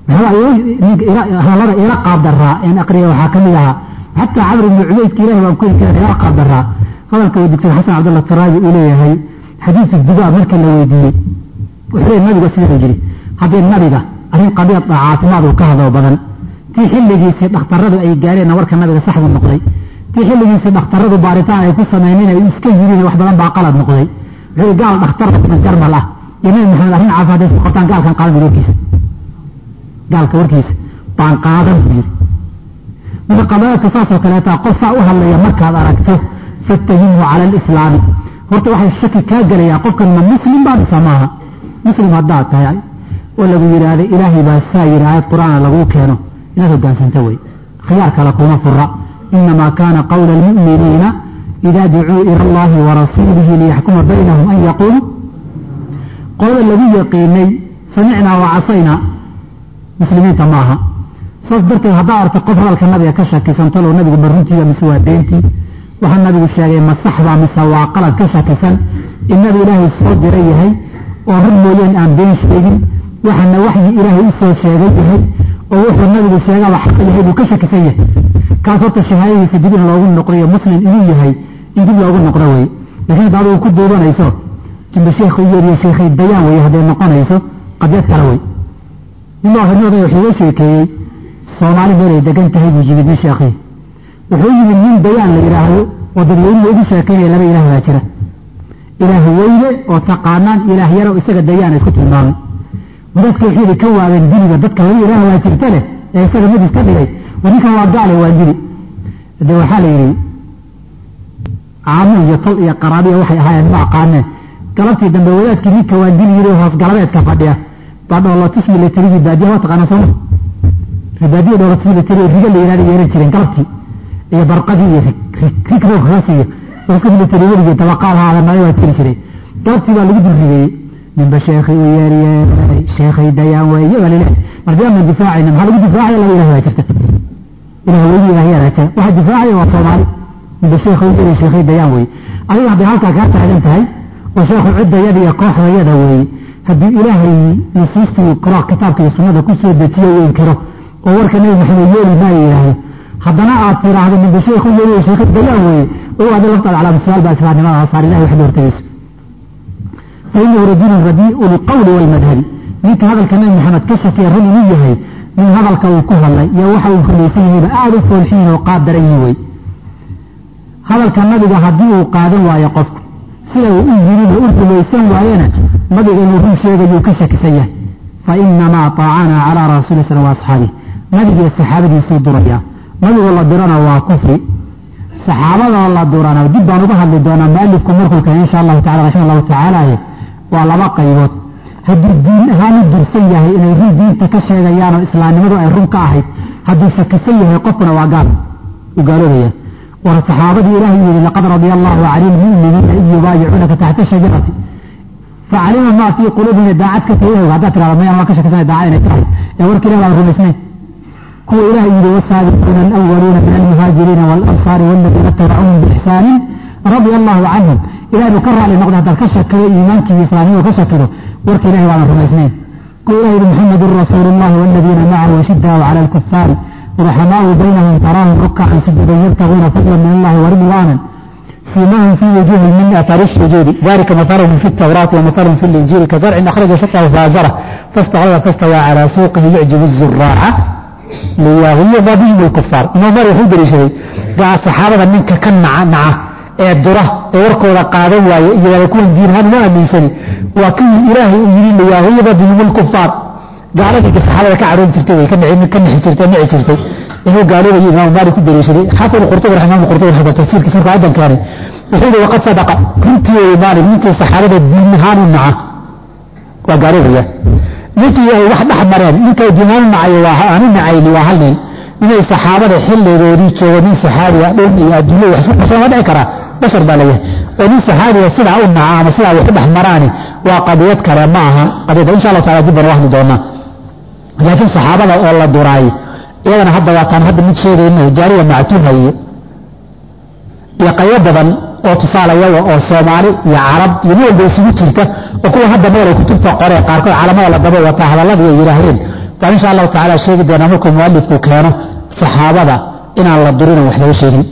hadallada ila qaabdaraa in aqriya waxaa ka mid ahaa xataa camr ibnu cubaydka ilahi baan ku heli ila qaabdaraa hadalka uu doctor xasan cabdalla taraabi uu leeyahay xadiisu dubaab marka la weydiiyey wuxuu leeyahay nabiga siduu jiri haddii nabiga arrin qadiyad caafimaad uu ka hadlo badan tii xilligiisii dhakhtaradu ay gaareen warka nabiga sax buu noqday tii xilligiisii dhakhtaradu baaritaan ay ku sameyneen ay iska yiriin wax badan baa qalad noqday wuxuu gaal dhakhtar jarmal ah iyo nabi maxamed arrin caafimaad isku qabtaan gaalkan qaadan warkiisa gaalka warkiisa baan qaadan buu yiri marka qadiyadka saasoo kaleeta qof saa u hadlaya markaad aragto fattahimu cala alislaami horta waxay shaki kaa gelayaa qofkan ma muslim baa mise maaha muslim haddaad tahay oo lagu yidhaahda ilaahay baa saa yidhi aayad qur'aana laguu keeno inaad hogaansanta wey khiyaar kale kuma fura inamaa kaana qawla almu'miniina idaa ducuu ila allahi warasuulihi liyaxkuma baynahum an yaquuluu qolada lagu yaqiinay samicnaa wa casaynaa muslimiinta maaha saas darteed haddaa arta qof hadalka nabiga ka shakisan talow nabigu ma runtiiba mise waa beentii waxaa nabigu sheegay ma saxbaa mise waa qalad ka shakisan in nabi ilaahay soo dira yahay oo run mooyeen aan been sheegin waxana waxyi ilaahay u soo sheegay yahay oo wuxuu nabigu sheegaba xaq yahay buu ka shakisan yahay kaas horta shahaadadiisa dib in loogu noqdayo muslim inuu yahay in dib loogu noqdo wey laakiin hadda adigu ku duubanayso jimba sheekh u yeeriyo sheekhay bayaan wey hadday noqonayso qadiyad kale wey ninbaa hornooda wuxuu iga sheekeeyey soomaali meel ay degan tahay buu yimid nin sheekhii wuxuu yimid nin bayaan la yidhaahdo oo dadweynuhu ugu sheekaynaya laba ilaah baa jira ilaah weyne oo taqaanaan ilaah yarow isaga dayaana isku tilmaamay dadka wuxuu yidhi ka waabeen diliba dadka laba ilaah waa jirta leh ee isaga mid iska dhigay ninkan waa gaale waa dili de waxaa la yidhi caamo iyo tol iyo qaraabiya waxay ahaayeen ma aqaaneen galabtii dambe wadaadkii ninka waa dili yidhi hoos galabeedka fadhiya baa dhoolotis milatarigii baadiyaha waa taqaanaa sooma baadiya dhoolotis milatari riga la yidhahda yeeran jireen galabtii iyo barqadii iyo rigroog hoos iyo hooska milatari weligii dabaqaal haadanayo waa jiri jiray galabtii baa lagu dul rigeeyey ninba sheekhay u yeeriyeeray sheekhay dayaan weeye baa lileh mardiyaanman difaacayna maxaa lagu difaacaya laba ilaah baa jirta ilaah weyni ilaah yaraa jira waxa difaacaya waa soomaali ninba sheekhay u yeeray sheekhay dayaan weeye adiga hadday halkaa kaa taagan tahay oo sheekhu ciddayada iyo kooxdayada weeye haddii ilaahay nusuustii qur-aan kitaabka iyo sunnada ku soo dejiyo uu inkiro oo warka nabi maxamed yeeli maayo yidhaahdo haddana aad tiraahdo ninba sheekhu u yeeray sheekhay dayaan weeye oo aada laftaada calaamad su-aal baa islaamnimada saar ilahay waxda hortagayso فإنه رجل رديء القول والمذهب منك هذا الكلام محمد كشف يا رجل يهي من هذا الكوكوه الله يوحى خليسيه بأعرف الحين وقادر يهوي هذا الكلام إذا هديه قادر ويقفك سلو إنجلين وإرث ويسان وعينا مدق الوحي شيء يكشك سيه فإنما طاعنا على رسول الله وأصحابه مدق السحابة يسود ريا مدق الله درانا وكفري صحابة الله درانا ودب أن نبهر لدونا مؤلفكم مركلك إن شاء الله تعالى رحمه الله تعالى waa laba qaybood haddii diin ahaan u dursan yahay inay ri diinta ka sheegayaan oo islaamnimadu ay run ka ahayd hadduu shakisan yahay qofkuna waa gaal u gaaloobaya war saxaabadii ilaahay yidhi laqad radia allahu cani lmu'miniina id yubaayicuunaka taxta shajarati facalima maa fii quluubihim daacad ka tahay haddaad tirahdo mayaan waa ka shakisanay daacad inay tahay ee warkii ilaah baan rumaysnayn kuwa ilaahay yidhi wasaabiquuna alawwaluuna min almuhaajiriina waalansaari waladiina tabacunhum biixsaanin radia allahu canhum إلى أن يكرر لنقض هذا الكشك إيمانك الإسلامي وكشكه ورك إلهي وعلى الرميسنين قل إلهي محمد رسول الله والذين معه وشدوا على الكفار ورحماء بينهم تراهم ركعا سجدا يبتغون فضلا من الله ورضوانا سيماهم في وجوههم من أثر السجود ذلك مثلهم في التوراة ومثلهم في الإنجيل كزرع أخرج شطه فازره فاستغلظ فاستوى على سوقه يعجب الزراع ليغيظ بهم الكفار إنه ما يخدر شيء قال الصحابة منك كان معه ee dura ee warkooda qaadan waaye iyo wada kuwan diinhan ma aaminsani waa kii ilaahay uu yiri liyaahiyada bilmul kufaar gaaladii saxaabada ka caroon jirtay way ka dhicin ka nixi jirtay ma jirtay inuu gaalada imaam Maalik ku dariishaday xafid qurtubi rahimahu qurtubi hada tafsiirkiisa ka adan keenay wuxuu waqad sadaqa runtii way Maalik ninkii saxaabada diinhan u naca waa gaalada ninkii ay wax dhaxmareen ninkii diinhan nacayo waa aanu nacayni waa halnin inay saxaabada xilligoodii joogeen saxaabiga dhul iyo adduunyo wax isku soo dhici kara bashar balaye oo nin saxaabiga sida uu nacaa ama sida wax dhaxmaraani waa qadiyad kale ma aha qadiyad insha Allah taala dib wax doona laakiin saxaabada oo la duray iyagana hadda waa tan hadda mid sheegayna jaariya mactuuhaye iyo qayb badan oo tusaalayaga oo Soomaali iyo Arab iyo meel isugu jirta oo kuwa hadda meel ay kutubta qorey qaarkood calaamada la dabo wata hadalladii ay yiraahdeen waa insha allahu tacaala sheegi doonaa markuu mualifku keeno saxaabada inaan la durinan wax laga sheegin.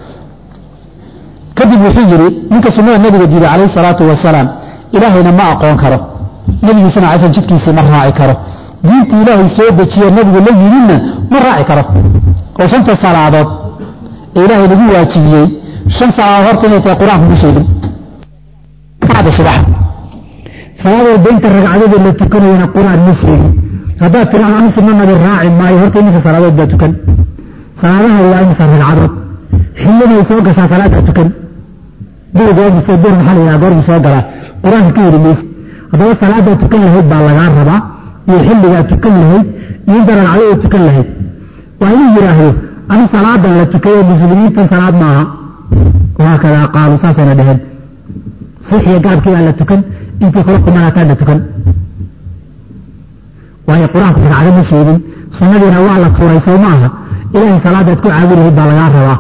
kadib wuxuu yidhi ninka sunnada nabiga diiday calayhi salaatu wasalaam ilaahayna ma aqoon karo, nabigiisana casan jidkiisii ma raaci karo, diintii ilaahay soo dejiyo nabigu la yimidna ma raaci karo. oo shanta salaadood ee ilaahay lagu waajibiyey shan salaadood horta inay tahay qur-aanku ma sheegin. bacda subax salaad walba inta ragcadood la tukanayana qur-aan ma sheegin. haddaad tiraahdo anu sunna nabi raaci maayo, horta imisa salaadood baa tukan? salaadaha waa imisa ragcadood? xilliday soo gashaa salaada tukan? dur goormise dur maxaa la yidhaha goormu soo galaa? qur-aanka ka heli mayse. haddaba salaadaa tukan lahayd baa lagaa rabaa, iyo xilligaa tukan lahayd, iyo inta ragcadood tukan lahayd. waa inuu yidhaahdo anu salaadan la tukayo muslimiintan salaad maaha, wahaakadaa qaalu saasayna dheheen. suuxiya gaabkii baa la tukan, intii kula qumanaataan la tukan. waayo qur-aanku ragcado ma sheegin, sunnadiina waa la tuuray soo ma aha. ilaahay salaadaad ku caabudi lahayd baa lagaa rabaa.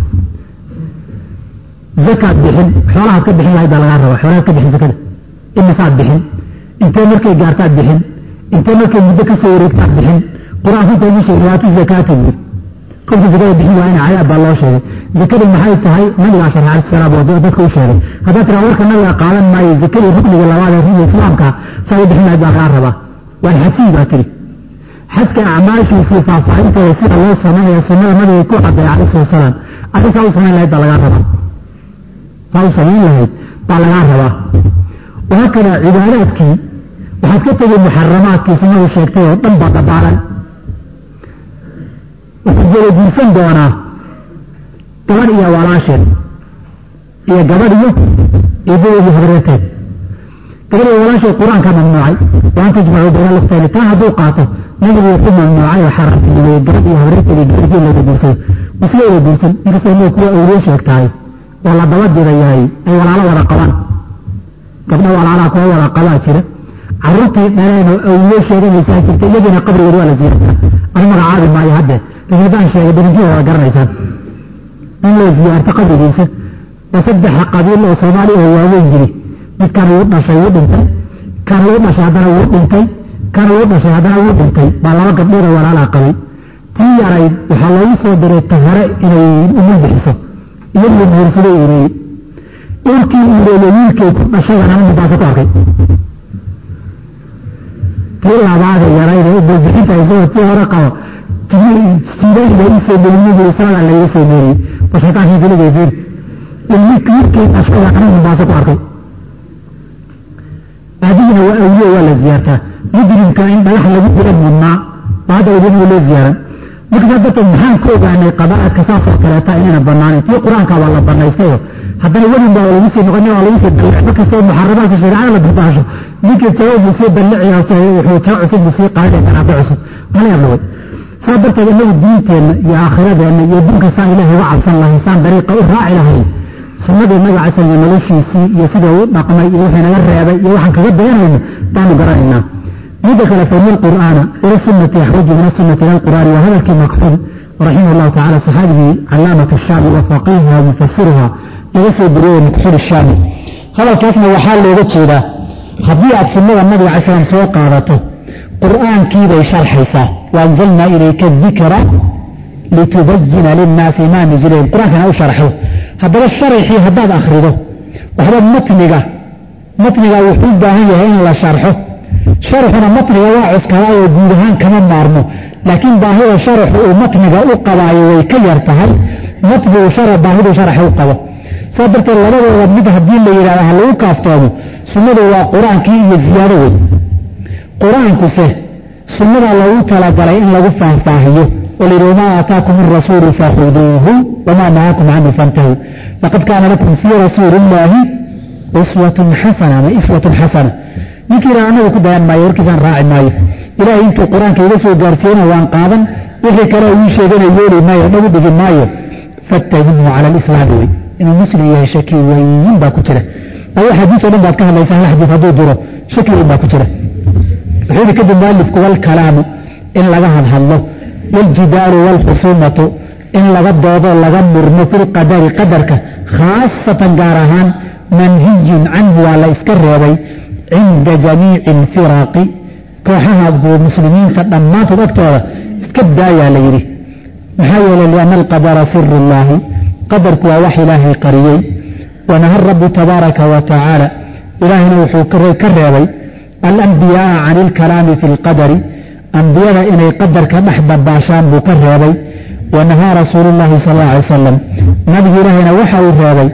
zakaad bixin, xoolahaad ka bixin lahayd baa lagaa rabaa. xoolahaad ka bixin zakada imisaad bixin, intee markay gaartaad bixin, intee markay muddo ka soo wareegtaad bixin. qur-aanku inta ugu sheegay waatu zakaata buuri. kolkii zakada bixin waa ina cadaab baa loo sheegay. zakadii maxay tahay? nabigaa sharxay alayhi salaam oo dadka u sheegay. haddaad tiraa warka nabiga qaadan maayo, zakadii rukniga labaad ee rukniga islaamka saa u bixin lahayd baa lagaa rabaa. waa xajii baa tiri. xajka acmaashiisii faahfaahinteeda sida loo sameeyo sunnada nabiga ku caday calayhi salaam, adi saa u samayn lahayd baa lagaa rabaa. saa u samayn lahayd baa lagaa rabaa. wahaakada cibaadaadkii waxaad ka tegay muxaramaadkii sunnadu sheegtay oo dhan baa dabaalan. wuxuu jelaguursan doonaa gabadh iyo walaasheed iyo gabadh iyo eedadeedii habreerteed. gabadh iyo walaasheed qur-aanka mamnuucay, waan tajmacu bayna luktayni. taa hadduu qaato nabigu wuxuu mamnuucay oo xaaraantinimeeyey gabadh iyo habreerteed iyo gabadhii laga guursado. isla wada guursan, inkastoo inay kuwa awliye sheegtahay oo la daba dirayahay ay walaalo wada qabaan. gabdha walaalaha kuwa wada qabaa jira, carruurtii dhaleen oo awliye sheeganaysaa jirta, iyadiina qabrigeed waa la ziyaartaa. anu magacaabi maayo hadde, laakiin haddaan sheegay badankii wada garanaysaan in loo ziyaarto qabrigiisa. waa saddexa qabiil oo soomaali oo waaweyn jiri. midkan wuu dhashay wuu dhintay, kan wuu dhashay haddana wuu dhintay, kan wuu dhashay haddana wuu dhintay. baa laba gabdhood oo walaalaha qabay. tii yarayd waxaa loogu soo diray ta hore inay umul bixiso, iyadii muhursado ureeyey. urkii ureeyey wiilkay ku dhashayana middaasa ku arkay. tii labaada yarayda umulbixinta isagoo tii hore qabo siidayda isoo meeliyey islaada layga soo meeliyey. ba shaytaankii diligay fiir wiilkay dhashayda ana middaasa ku arkay. adigina waa awliye waa la ziyaartaa. mujrimka in dhagax lagu dila mudnaa baa hadda wadinuu loo ziyaaran. marka saa darteed maxaan ka ogaanay qabaa'adka saasoo kaleeta inayna bannaanin? tii qur-aanka waa la bannaystayo haddana welin baa lagu sii noqon waa lagu sii dallic. markastoo muxaramaadka shareecada la dabaasho ninkii jawaab buu sii dallici wuxuu jawa cusub buu sii qaaday qanaado cusub mala yablaway. saa darteed inagu diinteenna iyo aakhiradeenna iyo adduunka saan ilaahay uga cabsan lahay, saan dariiqa u raaci lahayn, sunnadii nabiga casalka noloshiisii iyo sida uu dhaqmay iyo wixii naga reebay iyo waxaan kaga dayanayno baanu garanaynaa. midda kale fa min qur'aana ila sunnati yaxruju min asunati ila alqur'aani waa hadalkii makxuul raximah allahu tacala saxaabigii calaamatu shaami wa faqiihuha mufasiruha laga soo buriyey makxuul shaami. hadalkaasna waxaa looga jeedaa haddii aad sunnada nabiga cala slam soo qaadato qur'aankiibay sharxaysaa. waanzalnaa ilayka dikra litubayina linnaasi maa nuzila ilayhim, qur-aankana u sharxo. haddaba sharaxii haddaad akhrido waxba matniga matniga wuxuu u baahan yahay in la sharxo. sharxuna matniga waa cuskadaayoo guud ahaan kama maarmo, laakiin baahida sharaxu uu matniga u qabaayo way ka yar tahay matnigu baahidu sharaxa u qabo. saa darteed labadooda mid haddii la yidhahdo ha lagu kaaftoomo, sunnadu waa qur-aankii iyo ziyaado wey. qur-aankuse sunnada loogu talagalay in lagu faahfaahiyo oo layidhi wamaa aataakum arasuulu fakhuduuhu wamaa nahaakum canhu fantahuu laqad kaana lakum fii rasuuli illaahi uswatun xasana ama iswatun xasana. ninkii yidhaha anagu ku dayan maayo, warkiisaan raaci maayo. ilaahay intuu qur-aanka iga soo gaarsiiyena waan qaadan, wixii kale uu sheegana yeeli maayo, dhagu dhigi maayo. fattabihu cala alislaami wey. inuu muslim yahay shaki weyn baa ku jira. ado xadiis o dhan baad ka hadlaysaa, hal xadiis hadduu jiro shaki weyn baa ku jira. wuxuu yidhi kadib mualifku walkalaamu in laga hadhadlo, waljidaalu waalkhusuumatu in laga doodo laga murmo filqadari qadarka, khaasatan gaar ahaan manhiyun canhu waa la iska reebay cinda jamiici alfiraqi kooxaha muslimiinta dhammaantood agtooda iska daayaa la yidhi maxaa yeelay lianna alqadara siru llaahi qadarku waa wax ilaahay qariyey wanaha rabbi tabaaraka wa tacaala ilaahayna wuxuu ka reebay alambiyaaa can ilkalaami fi lqadari ambiyada inay qadarka dhex dabaashaan buu ka reebay wanahaa rasuulu llaahi sal alla alay wasalam nabigu ilaahayna waxa uu reebay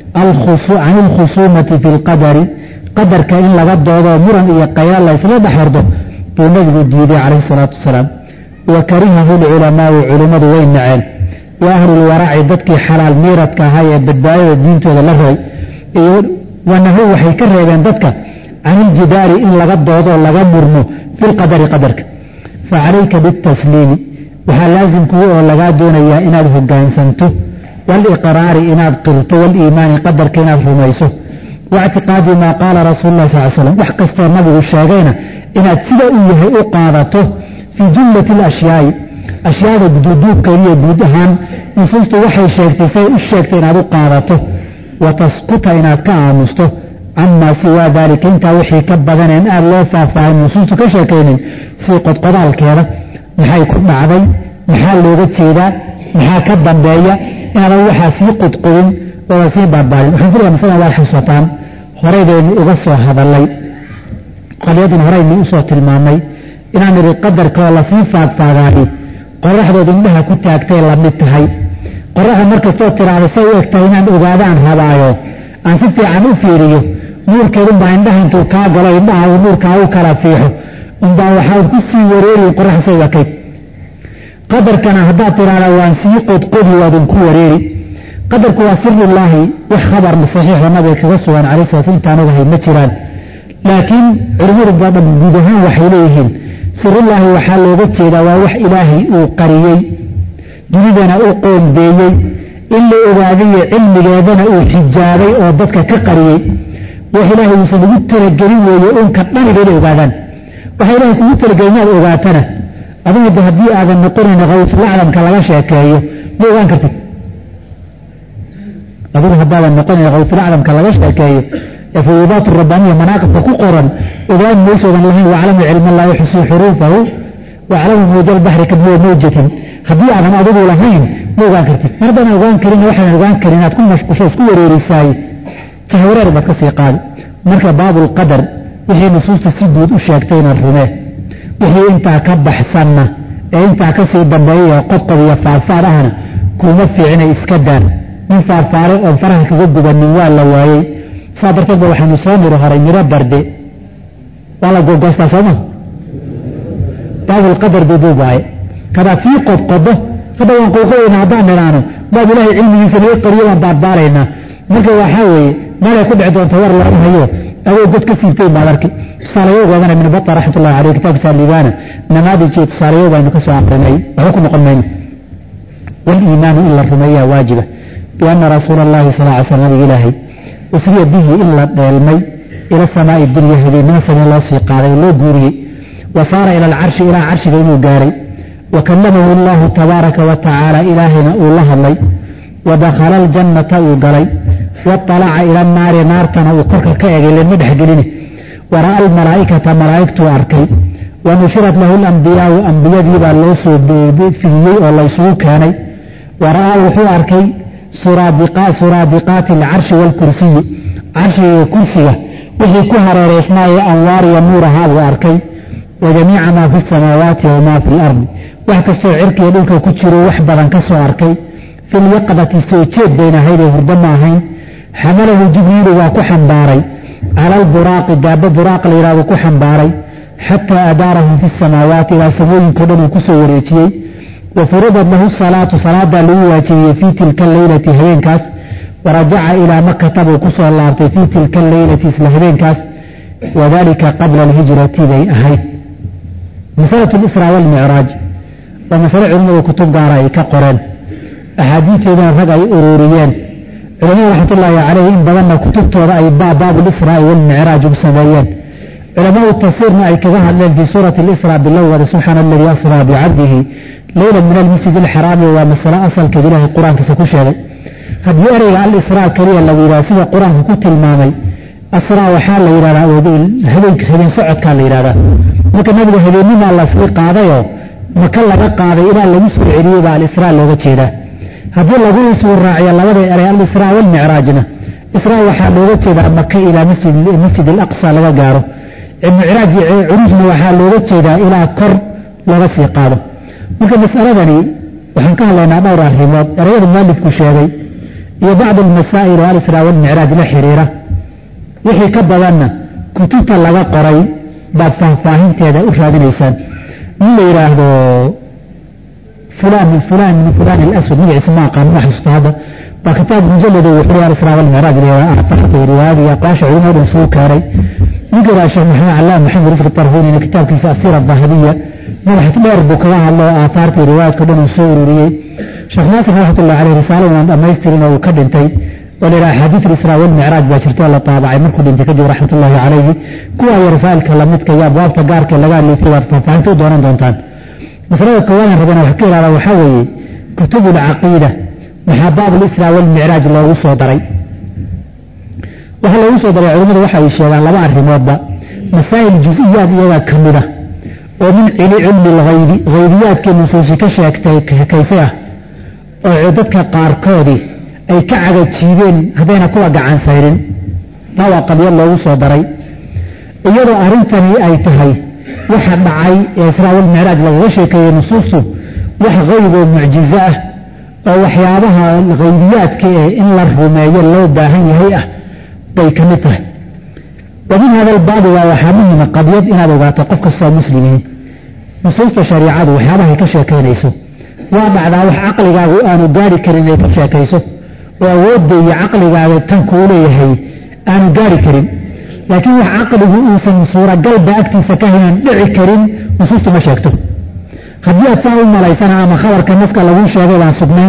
can ilkhusuumati fi lqadari qadarka in laga doodo muran iyo qayla la ysla dhexardo buu nabigu diiday calayhi salaatu wasalaam wa karihahu lculamaau culimmadu way naceen wa ahlulwaraci dadkii xalaal miiradka ahaa ee badbaadada diintooda la rabay iyo wanahu waxay ka reebeen dadka can iljidaari in laga doodo laga murmo fi lqadari qadarka fa calayka bitasliimi waxaa laasimkugu oo lagaa doonayaa inaad hogaansanto waaliqraari inaad qirto waliimaani qadarka inaad rumayso waictiqaadi maa qaala rasuulu lah sal slam wax kastoo nabigu sheegayna inaad sida uu yahay u qaadato fii jumlati alashyaai ashyaada duuduubkeediyo guud ahaan nusuustu waxay sheegtay say u sheegtay inaad u qaadato wa taskuta inaad ka aamusto camaa siwaa daalika intaa wixii ka badaneen aad loo faahfaahin nusuustu ka sheekaynin sii qodqodaalkeeda maxay ku dhacday maxaa looga jeedaa maxaa ka dambeeya inaadan waxaa sii qodqodin oodan sii baarbaarin waxaan filaya masalan waad xusataan horeydeennu uga soo hadallay qadiyaddan horeynu usoo tilmaamay inaan idhi qadarkaoo lasii faagfaagaahi qoraxdood indhaha ku taagtay la mid tahay qoraxda markastoo tiraahda say u egtahay inaan ogaadaan rabaayo aan si fiican u fiiriyo nuurkeedunbaa indhaha intuu kaa galo indhaha uu nuurkaa u kala fiixo unbaa waxaa ku sii wareeriyin qoraxda say u ekayd qadarkana haddaad tiraahda waan sii qodqodi waadun ku wareeri qadarku waa sirullaahi wax khabar saxiixoo nabiga kaga sugan calay sala intaan ogahay ma jiraan laakiin culimmadu baadhan guud ahaan waxay leeyihiin sirullaahi waxaa looga jeedaa waa wax ilaahay uu qariyey dunidana u qoondeeyey in la ogaadayo cilmigeedana uu xijaabay oo dadka ka qariyey wax ilaahay uusan ugu talagelin weeye uunka dhaniba inay ogaadaan waxa ilaahay kugu talagelin inaad ogaatana adigu de haddii aadan noqonayn qawsulacdamka laga sheekeeyo ma ogaan kartid adigu haddaadan noqonayn qawsulacdamka laga sheekeeyo ee fuyuudaat rabbaaniya manaaqibka ku qoran ogaan maysoodan lahayn waclamu cilma laa yuxsii xuruufahu waclamu mawja albaxri kadhuwa mawjatin haddii aadan adigu lahayn ma ogaan kartid mar haddaadan ogaan karin waxaadan ogaan karin inaad ku mashqusho isku wareerisaay jahwareer baad ka sii qaadi marka baabulqadar wixii nusuusta si guud u sheegtayna rumee wixii intaa ka baxsanna ee intaa ka sii dambeeya qodqod iyo faarfaar ahna kuma fiicnay iska daar nin faarfaaray oon faraha kaga gubanin waa la waayey saa darteed ba waxaynu soo niri horay miro barde waa la gogoostaa sooma baabulqadar duduub waaye kadaad sii qodqodo hadda waan qowqoweyna haddaan nidhaano baab ilaahay cilmigiisa naga qariyo waan baarbaaraynaa marka waxaa weeye meelay ku dhici doonta war looma hayo adoo god ka siibtay baad arki tusaalayogoodana ibnu bata raxmatullahi caleyh kitaabkiisa libaana namaadij iyo tusaalayo baynu ka soo aqrinay waxba ku noqon mayno waliimaanu in la rumeeyaa waajiba bianna rasuula allahi sal ly slam nabiga ilaahay usriya bihi in la dheelmay ila samaa'i dunya habeennimo samee loo sii qaaday oo loo guuriyey wa saara ila alcarshi ilaa carshiga inuu gaaray wa kallamahu allahu tabaaraka wa tacaala ilaahayna uu la hadlay wa dakhala aljannata uu galay waalaca ila naari naartana uu korka ka egay lama dhexgeline wara'a almalaa'ikata malaa'igtuu arkay wa nushirat lahu alambiyaau ambiyadiibaa loo soo fidiyey oo laysugu keenay wara'aa wuxuu arkay suraadiqaati alcarshi waalkursiyi carshiga iyo kursiga wixii ku hareereysnaayee anwaar iyo nuur ahaa buu arkay wa jamiica maa fi samaawaati wamaa fi lardi wax kastoo cirkiiyo dhulka ku jiro wax badan ka soo arkay fi lyaqdati soo jeed bayna ahaydee hurdo ma ahayn xamalahu jibriilu waa ku xambaaray cala alburaaqi daaba buraaq la yidhahdo ku xambaaray xataa adaarahu fi samaawaati ilaa samooyinkao dhan uu ku soo wareejiyey wa furidat lahu salaatu salaadaa lagu waajibiyey fii tilka alleylati habeenkaas warajaca ilaa makata buu ku soo laabtay fii tilka alleylati isla habeenkaas wadalika qabla alhijrati bay ahayd masalatu lisraa waalmicraaj waa masale culimmadu kutub gaara ay ka qoreen axaadiistoodana rag ay ururiyeen culamada raxmatullaahi caleyh in badanna kutubtooda ay baabu lisraa waalmicraaj u sameeyeen culamaau tafsiirna ay kaga hadleen fii suurati alisraa bilowgada subxaana aladii asraa bicabdihi leyla min almasjid alxaraami waa masale asalkeed ilaahay qur-aankiisa ku sheegay haddii ereyga alisraa keliya lagu yidhahda sida qur-aanku ku tilmaamay asraa waxaa la yidhahdaa habeen socodkaa la yidhahdaa marka nabiga habeennimaa la sii qaadayoo maka laga qaaday ilaa lagu soo celiyey baa alisraa looga jeedaa haddii lagu soo raaciyo labada eray alisraa walmicraajna israa waxaa looga jeedaa maka ilaa masjid alaqsa laga gaaro micraaj curuujna waxaa looga jeedaa ilaa kor looga sii qaado marka masaladani waxaan ka hadlaynaa dhowr arrimood erayada mualifku sheegay iyo bacd almasaa'il oo alisraa walmicraaj la xiriira wixii ka badanna kutubta laga qoray baad faahfaahinteeda u raadinaysaan in la yidhaahdo fulaan min fulaan min fulaan alaswad magaciisa ma aqaan ma xasuusto hadda baa kitaab mujallado wuxuu alisraa walmicraaj leeyahay aafaarta iyo riwaayada iyo aqwaasha culimada dhan suu keenay ninka yidhaha sheekh maxamed callaam maxamed risqi tarhuunina kitaabkiisa asiira dahabiya madaxas dheer buu kaga hadlo aafaarta iyo riwaayadka dhan uu soo ururiyey sheekh naasir raxmatullahi caleyh risaalo aan dhammaystirin oo uu ka dhintay oo la yidhaha axaadiis alisraa walmicraaj baa jirtoo la taabacay markuu dhintay kadib raxmatullaahi calayhi kuwa iyo rasaa'ilka lamidka iyo abwaabta gaarkee laga hadlaysay baad faahfaahinta u doonan doontaan masalada koowaadaan rabana wax ka ilaala waxaa weeye kutubu lcaqiida maxaa baab alisraa walmicraaj loogu soo daray waxaa loogu soo daray culimmadu waxa ay sheegaan laba arrimoodba masaa'il jus-iyaad iyaga ka mid ah oo min cilmi lhaybi haybiyaadkii nusuusi ka sheegtay hekaysay ah oo dadka qaarkoodii ay ka cagajiideen haddayna kuwa gacan sayrin dhawaa qadiyad loogu soo daray iyadoo arrintani ay tahay waxa dhacay ee israa walmicraaj lagaga sheekeeyey nusuustu wax hayb oo mucjizo ah oo waxyaabaha haybiyaadka ee in la rumeeyo loo baahan yahay ah bay ka mid tahay wa min hada albaabi waa waxaa muhima qadiyad inaad ogaato qof kastoo muslimiin nusuusta shariicadu waxyaabahay ka sheekaynayso waa dhacdaa wax caqligaagu aanu gaari karin inay ka sheekayso oo awoodda iyo caqligaaga tan kuu leeyahay aanu gaari karin laakiin wax caqligu uusan suuragalba agtiisa ka haynaan dhici karin nusuustu ma sheegto haddii aad saa u malaysana ama khabarka naska laguu sheegay baan sugnayn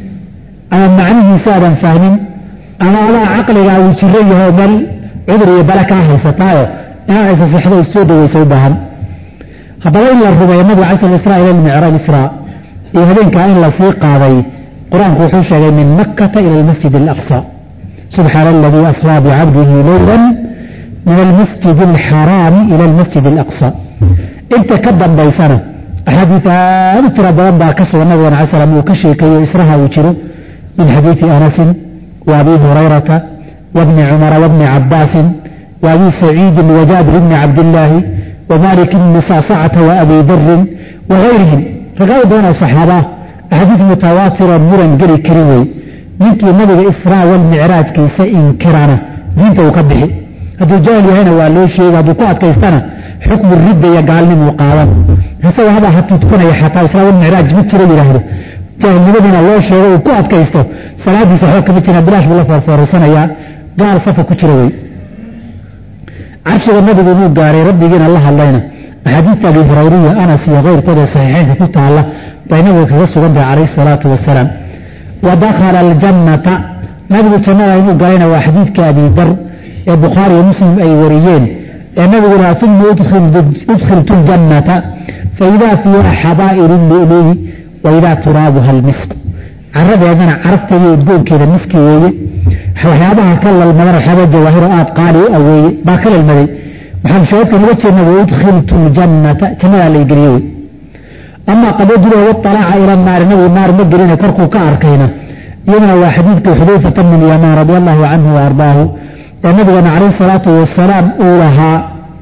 ama macnihiisa aadan fahmin ama adaa caqligaagu jiro yaho meel cudur iyo bale kaa haysataayo inaad isasixdo issoo dhaweysa u baahan haddaba in la rumeeyo nabiga cala sl israa ila almicraaj israa iyo habeenkaa in la sii qaaday qur-aanku wuxuu sheegay min makkata ila almasjid alaqsa subxaana aladii asraa bicabdihi leylan min almasjid alxaraami ila almasjid alaqsa inta ka dambaysana axaadiis aad u tiro badan baa ka sugan nabigana cala slam uu ka sheekeeyo israha uu jiro min xadiidi anasin wa abi hurayrata wabni cumara wabni cabaasin wa abi saciidin wa jaabir bni cabdillaahi wa malik bni sacata wa abi darin wa gayrihim ragaal badan oo saxaaba axaadiis mutawaatiroo muran geli kari wey ninkii nabiga israa walmicraajkiisa inkirana diinta uu ka bixi hadduu jaahil yahayna waa loo sheega hadduu ku adkaystana xukmu ridda iyo gaalnimuu qaadan isaga haba hatudkunaya xataa israa walmicraaj ma jiro yidhaahdo jaahilnimadiina loo sheego uu ku adkaysto salaadiisa waxba kama jiraan bilaash buu la foorfooraysanayaa gaal safa ku jira wey carshiga nabigu inuu gaaray rabbigiina la hadlayna axaadiista abi hurayriya anas iyo keyrkood ee saxiixeynka ku taalla bay nabiga kaga sugan tahay calayhi salaatu wasalaam wa dakhala aljannata nabigu jannada inuu galayna waa xadiidka abi dar ee bukhaari iyo muslim ay wariyeen ee nabigu lahaa uma udkhiltu ljannata faidaa fiiha xabaa'ilu luluyi waidaa turaabuha almisk caradeedana carabteeda udgoonkeeda miski weeye waxyaabaha ka lalmadan waxyaaba jawaahiro aad qaali u aweeye baa ka lalmaday waxaan shaadkan uga jeedna waudkhiltu ljannata jannadaa lay geliye wey amaa qadadule waطalaaca ila naari nabigu naar ma gelina korkuu ka arkayna iyaduna waa xadiidka xudayfata bn lyamaan radi allahu canhu wa ardaahu ee nabigana calayhi salaatu wasalaam uu lahaa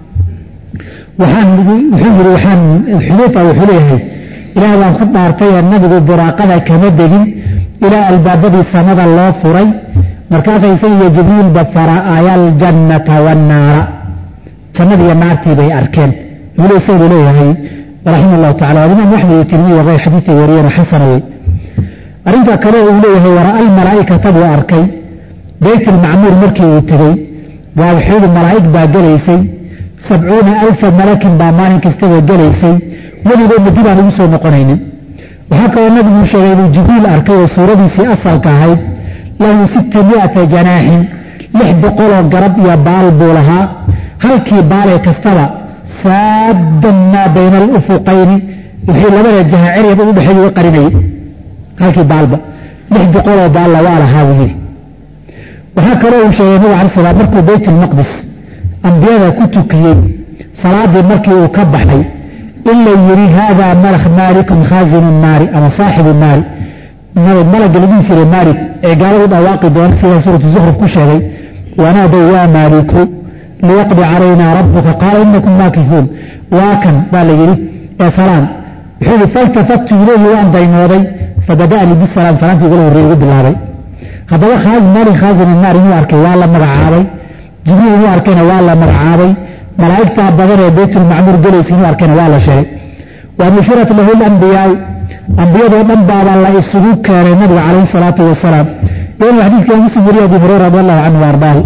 waxaan wuxuu yidhi waxaan xudayfa wuxuu leeyahay ilaah baan ku dhaartay ee nabigu buraaqada kama degin ilaa albaabadii samada loo furay markaasa isaga iyo jibriilba fara'aya aljannata wannaara jannadiiyo naartii bay arkeen wuli isagu leeyahay raxima allahu tacala alimaam axmed iyo tirmidi waqay xadiisay wariyeen xasana wey arrinta kale uu leeyahay wara'a almalaa'ikata buu arkay beyt almacmuur markii uu tegey waaxuudu malaa'ig baa gelaysay sabcuuna alfa malakin baa maalin kastaba gelaysay weligoodna dib aan ugu soo noqonaynin waxaa kaloo nabiguu sheegay inuu jibriil arkay oo suuradiisii asalka ahayd lahu sita miata janaaxin lix boqoloo garab iyo baal buu lahaa halkii baalee kastaba saaddan maa bayna alufuqayni wixii labada jaha ceryada u dhexeeya uga qarinayay halkii baalba lix boqoloo baalla waa lahaa buu yidhi waxaa kaloo uu sheegay nabigu cala salaam markuu bayt almaqdis ambiyada ku tukiyey salaadii markii uu ka baxay in la yidhi haadaa malak maalikun khaazinu naari ama saaxibu naari malagga lagu jiray maalik ee gaaladu dhawaaqi doona sida suuratu zuhruf ku sheegay wanaadow yaa maaliku liyaqdi calaynaa rabbuka qaala inakum maakisuun waa kan baa la yidhi ee salaan wuxuu yidhi faltafattu ilayhi waan daynooday fabada'a lii bisalaam salaantii igula horreey ugu bilaabay haddaba khaazin maalik khaazinu naari inuu arkay waa la magacaabay jibriil inuu arkayna waa la magacaabay malaa'igtaa badan ee baytulmacmuur gelaysa inuu arkayna waa la sheegay wa nushirat lahu lambiyaau ambiyadoo dhan baabaa la isugu keenay nabiga calayhi salaatu wasalaam iyadoo xadiidka muslim weriye abu hureyra radi allahu canhu ardaahu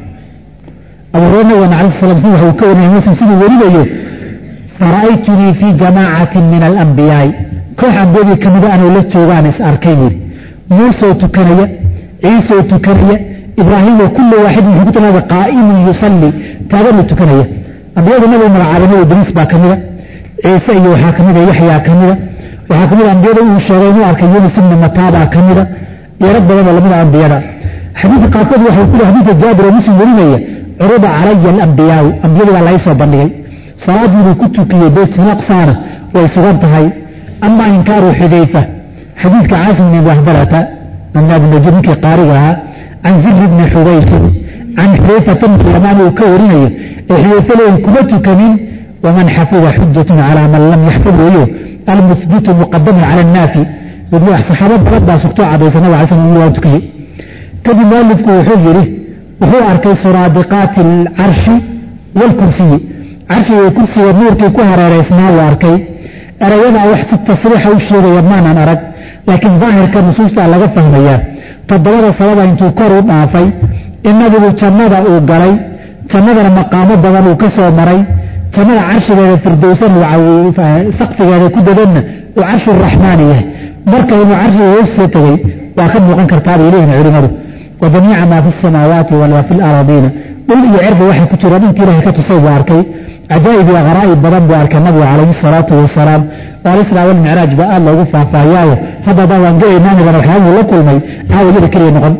abu hureyra nabigana alayhi salam si waxuu ka warinaya muslim siduu werigayo fara'aytunii fii jamaacatin min alambiyaai koox ambiyadii ka mida anay la joogaan is arkay buuri muusoo tukanaya ciisoo tukanaya ibraahiimo kullu waaxidin wuxuu ku tilmaamay qaa'imun yusalli taagana tukanaya ambiyadu nabiga magacaabay nabi idriis baa ka mida ciise iyo waxaa ka mida yaxyaa ka mida waxaa ka mida ambiyada uu sheegay inuu arkay yunus ibni mataabaa ka mida iyo rag badan oo lamida ambiyada xadiidka qaarkood waxay ku xadiidka jaabir oo muslim werinaya curuda calaya alambiyaau ambiyadu waa laga soo bandhigay salaadiibuu ku tukiyey baytulaqsaana way sugan tahay amaa inkaaru xudayfa xadiidka caasim bni wahbalata amna abu najir ninkii qaariga ahaa can ziri bni xudayfin can xudayfata bni yamaan uu ka warinayo ee xudayfa leeyin kuma tukanin waman xafida xujatun calaa man lam yaxfid weeyo almusbitu muqadamun cala annaafi saxaabo badan baa sugtoo cadaysa nabig alay slam waa tukiyey kadib mualifku wuxuu yidhi wuxuu arkay suraadiqaati alcarshi waalkursiyi carshiga iyo kursiga nuurkii ku hareeraysnaa wuu arkay erayadaa wax si tasriixa u sheegaya maanan arag laakiin daahirka nusuustaa laga fahmayaa toddobada sababa intuu kor u dhaafay in nabigu jannada uu galay jannadana maqaamo badan uu ka soo maray jannada carshigeeda firdowsan saqfigeeda ku dadanna uu carshu raxmaani yahay marka inuu carshiga hoosoo tegey waa ka muuqan kartaa bay leeyihin culimmadu wa jamiica maa fi samaawaati wa fi laradiina dhul iyo cirba waxay ku jiraan intii ilahay ka tusay buu arkay cajaa'ib iyo kharaa'ib badan buu arkay nabigu calayhi salaatu wasalaam oo alisraa walmicraaj baa aad loogu faahfaahiyaayo hadda haddaan waan gelaynaa nabigana waxyaabuu la kulmay caawayada keliya noqon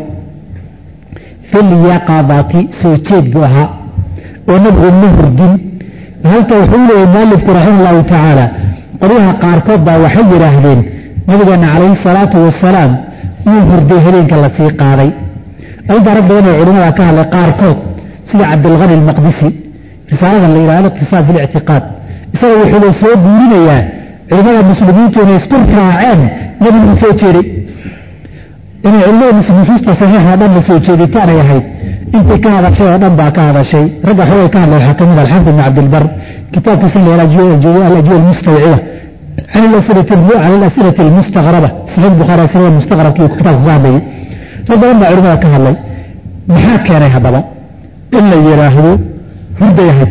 filyaqadati soo jeed buu ahaa oo nabigu ma hurdin halka wuxuu leeyahay mualifku raxima allahu tacaala qolyaha qaarkood baa waxay yidhaahdeen nabigeena calayhi salaatu wasalaam wuu hurday habeenka la sii qaaday arrintaa rag badan oo culimmada ka hadlay qaarkood sida cabdilghani almaqdisi risaaladan la yidhahdo iqtisaad fi lictiqaad isaga wuxuu la soo guurinayaa culimmada muslimiintu inay isku raaceen nabigu soo jeeday inay culimmada nusuusta saxiixa dhan la soo jeeditaanay ahayd intii ka hadashay oo dhan baa ka hadashay ragga xoogay ka hadlay waxaa ka mid alxaafid ibn cabdilbar kitaabkiisa la yidhahdo alajwiba almustawciba can alas'ilati almustaqraba saxiix bukhaari asirada mustaqrabkii kitaabka ka hadlayay rag badan baa culimmada ka hadlay maxaa keenay haddaba in la yidhaahdo hurday ahayd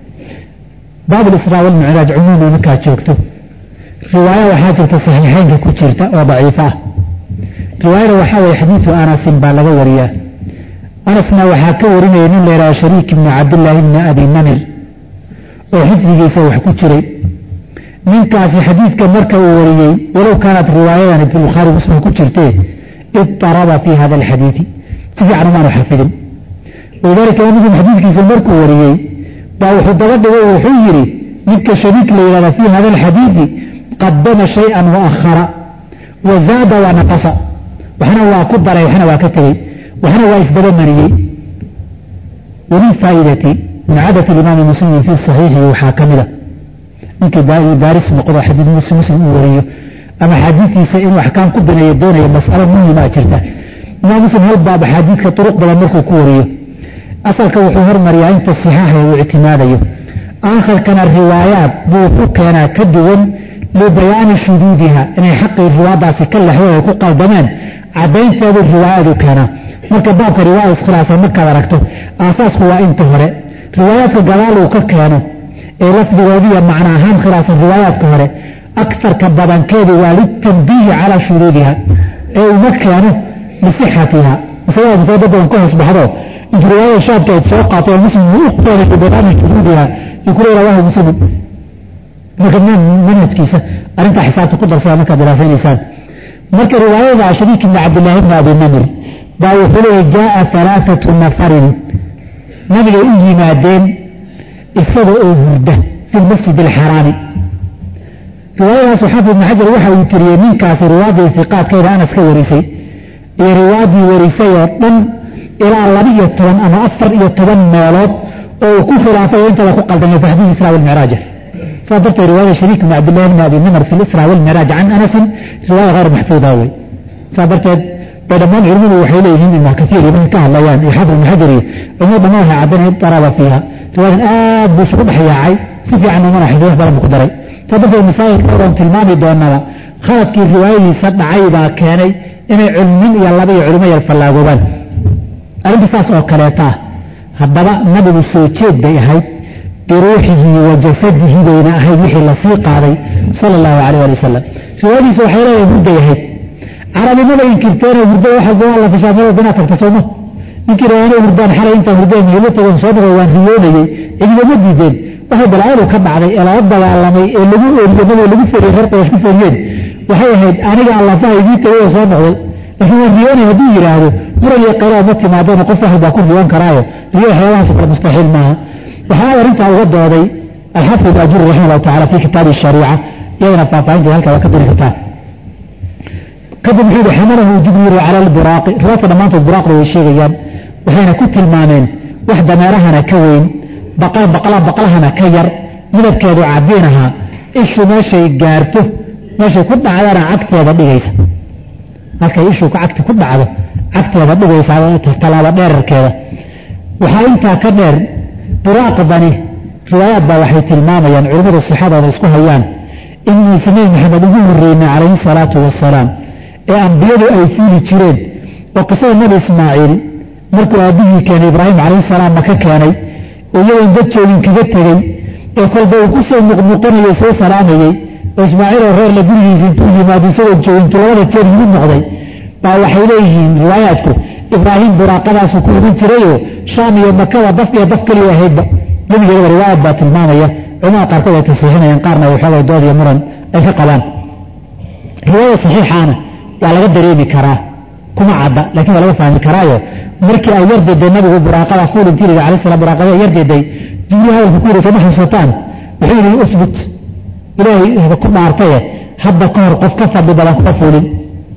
baab alisraa walmicraaj cumuumi markaa joogto riwaaya waxaa jirta saxiixeynka ku jirta oo daciifo ah riwaayada waxaa waye xadiidu anasin baa laga wariyaa anasna waxaa ka warinaya nin la yidhahdo shariik ibni cabdillaahi ibni abi namir oo xifdigiisa wax ku jiray ninkaasi xadiidka marka uu wariyey walow kaanat riwaayadan ibnulbukhaari muslim ku jirtee idtaraba fii hada alxadiidi si fiican umaanu xafidin walidaalika muslim xadiidkiisa markuu wariyey baa wuxuu daba dhigay wuxuu yidhi ninka shariik la yidhahda fii hada alxadiidi qadama shay-an wa akhara wa zaada wa naqasa waxna waa ku daray waxna waa ka tegey waxna waa isdaba mariyey wamin faaidati min cadati imaami muslimin fii saxiixihi waxaa ka mida ninkii daaris noqdo xadiid muslim uu wariyo ama xadiidkiisa inuu axkaam ku bineeyo doonayo mas'alo muhimaa jirta imaam muslim hal baab axaadiidka turuq badan markuu ku wariyo asalka wuxuu hormariyaa inta sixaaxa uu ictimaadayo aakhirkana riwaayaad buu ku keenaa ka duwan libayaani shuduudiha inay xaqii riwaayadaasi ka lexdeen ay ku qaldameen caddaynteedu riwaayadu keenaa marka baabka riwaaya iskhilaafsan markaad aragto aasaasku waa inta hore riwaayaadka gadaal uu ka keeno ee lafdigoodiiyo macno ahaan khilaafsan riwaayaadka hore akarka badankeedu waa litanbiihi calaa shuduudiha ee uma keeno lisixatiha masalada masale dad badan ka hoos baxdo intu riwaayada shaadka ayd soo qaato oo muslim uu u keenay libayaani shuduudiha iyo kule rawaahu muslimun marka manhajkiisa arrintaa xisaabta ku darsada markaad diraasaynaysaan marka riwaayada shariik ibni cabdillaahi ibni abi namir baa wuxuu leeyahy jaaa alaaatu nafarin nabigay u yimaadeen isagoo oo hurda fi lmasjid alxaraami riwaayadaas xaafid ibn xajar waxa uu tiriyey ninkaasi riwaayadii siqaadkeeda anas ka warisay iyo riwaayadii warisay oo dhan ilaa laba iyo toban ama afar iyo toban meelood oo uu ku khilaafay oo intada ku qaldamay fi xadiis israa walmicraaj saa darteed riwaayada shariik ibn cabdillahi ibn abi namr fi lisraa walmicraaj can anasin riwaaya hayr maxfuuda wey saa darteed bay dhammaan culimadu waxay leeyihiin ibn kasiir ibn ka hadlayaan iyo xaafid ibn xajar iyo culimadu dhammaan waxay caddanayeen daraba fiiha riwaayadan aad buu isugu dhex yaacay si fiican umana xidhi wax badan buu ku daray saa darteed masaa'il dhowran tilmaami doonaba khaladkii riwaayadiisa dhacay baa keenay inay culmin iyo laba iyo culimo yar fallaagoobaan arrinta saas oo kaleeta ah haddaba nabigu soo jeed bay ahayd biruuxihi wa jasadihi bayna ahayd wixii lasii qaaday sala allahu calayh ali wasalam riwaayadiisa waxay leedahay hurday ahayd carabimada inkirteenoo hurda waxa goaa la fashaamada binaad tagta sooma ninkii rawaanay hurdaan xalay intaan hurdeen helo tagan soo dhaqay waan riyoonayey cidibama diideen waxay balaayadu ka dhacday ee lala dagaalamay ee lagu ooriyamada lagu feriyey reer quraysh ku feriyeen waxay ahayd anigaa lafaha igii tagay oo soo noqday laakiin waan riyoonay hadduu yidhaahdo muran iyo qayraa ma timaadeen qof waxay baa ku riyoon karaayo riyo waxyaabahaas kale mustaxiil maaha waxaa arrintaa uga dooday alxafid ajuri raximah allahu tacala fi kitaabi shariica iyadana faahfaahinteeda halkaa waa ka diri kartaa kadib wuxuu yihi xamalahu jibriilu cala alburaaqi riwaadka dhammaantood buraaqda way sheegayaan waxayna ku tilmaameen wax dameerahana ka weyn baqlahana ka yar midabkeedu cadiin ahaa ishu meeshay gaarto meeshay ku dhacdana cagteeda dhigaysa halkay ishu cagta ku dhacdo cagteeda dhigaysa talaaba dheerarkeeda waxaa intaa ka dheer buraaqdani riwaayaad baa waxay tilmaamayaan culimmadu sixadooda isku hayaan inuusa nebi maxamed ugu horreynay calayhi salaatu wasalaam ee ambiyadu ay fuuli jireen oo qisada nebi ismaaciil markuu aabbihii keenay ibraahim calayhi salaam maka keenay oo iyadoon dad joogin kaga tegey ee kolba uu ku soo muqmuqanayo soo salaamayey oo ismaaciil oo reerla gurigiisa intuu yimaado isagoo joogintu labada jeer yimid noqday baa waxay leeyihiin riwaayaadku ibraahim buraaqadaasuu ku iman jirayoo shaam iyo makada daf iyo daf keliya ahaydba gebigeedaba riwaayad baa tilmaamaya culamada qaarkood ay tasiixinayaan qaarna waxoogay dood iyo muran ay ka qabaan riwaayada saxiixaana waa laga dareemi karaa kuma cadda laakiin waa laga fahmi karaayo markii ay yardeeday nabigu buraaqada fuulintiiliga calay salam buraaqada yardeeday jibriil hadalka ku yidhi ma xusataan wuxuu yidhi usbut ilaahay ku dhaartaye hadda ka hor qof ka fadhi badan kuma fuulin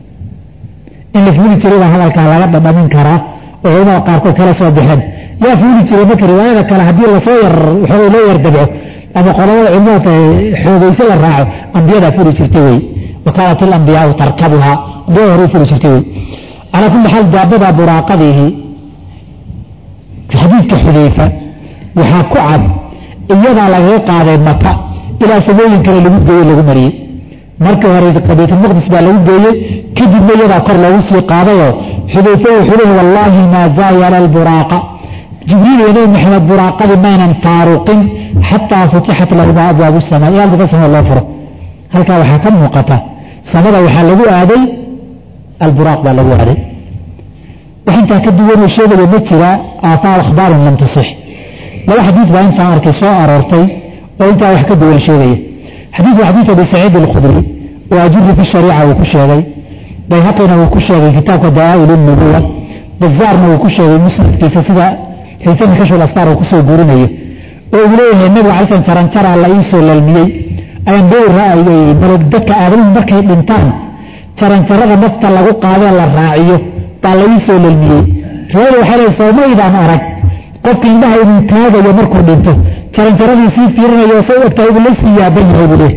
in la fuuli jiray baa hadalkaa laga dhadhamin karaa oo culamada qaarkood kala soo baxeen yaa fuuli jiray marka riwaayada kale haddii lasoo yar waxooga loo yar dabco ama qolamada culimada xoogayse la raaco ambiyadaa fuuli jirtay wey wakaanat ilambiyaau tarkabuhaa ambiyada horey fuuli jirtay wey calaa kulli xaal daabada buraaqadiihi xadiidka xudayfa waxaa ku cad iyadaa lagaga qaaday maka ilaa samooyin kale lagu geeye lagu mariyey markii hore baytulmaqdis baa lagu geeyey kadibna iyadaa kor loogu sii qaadayoo xudayfa wuxuu leehi wallaahi maa zaayala alburaaqa jibriil iyo nebi maxamed buraaqadii maynan faaruqin xataa futixat lahumaa abwaabu samaa ilaa albaaba samada loo furo halkaa waxaa ka muuqata samada waxaa lagu aaday alburaaq baa lagu aaday wax intaa ka duwanoo sheegaya ma jiraa aahaar akhbaarun lam tasix laba xadiid baa intaan arkay soo aroortay oo intaa wax ka duwan sheegaya xadiidku xadiid abi saciid alkhudri oo ajuri fi shariica uu ku sheegay bayhaqina uu ku sheegay kitaabka dalaa'il nubuwa bazaarna uu ku sheegay musnadkiisa sida haytami kashful asfaar uu kusoo guurinayo oo uu leeyahay nabigu calay slam jaranjaraa la ii soo lalmiyey ayaan bowra'ayay balog dadka aadamuhu markay dhintaan jaranjarada nafta lagu qaadee la raaciyo baa la ii soo lalmiyey riwaayada waxay leedahay soomaydaan arag qofka indhaha inuu taagayo markuu dhinto jaranjaradii sii fiirinayo say ogtahay buu la sii yaaban yahay buu leeyahay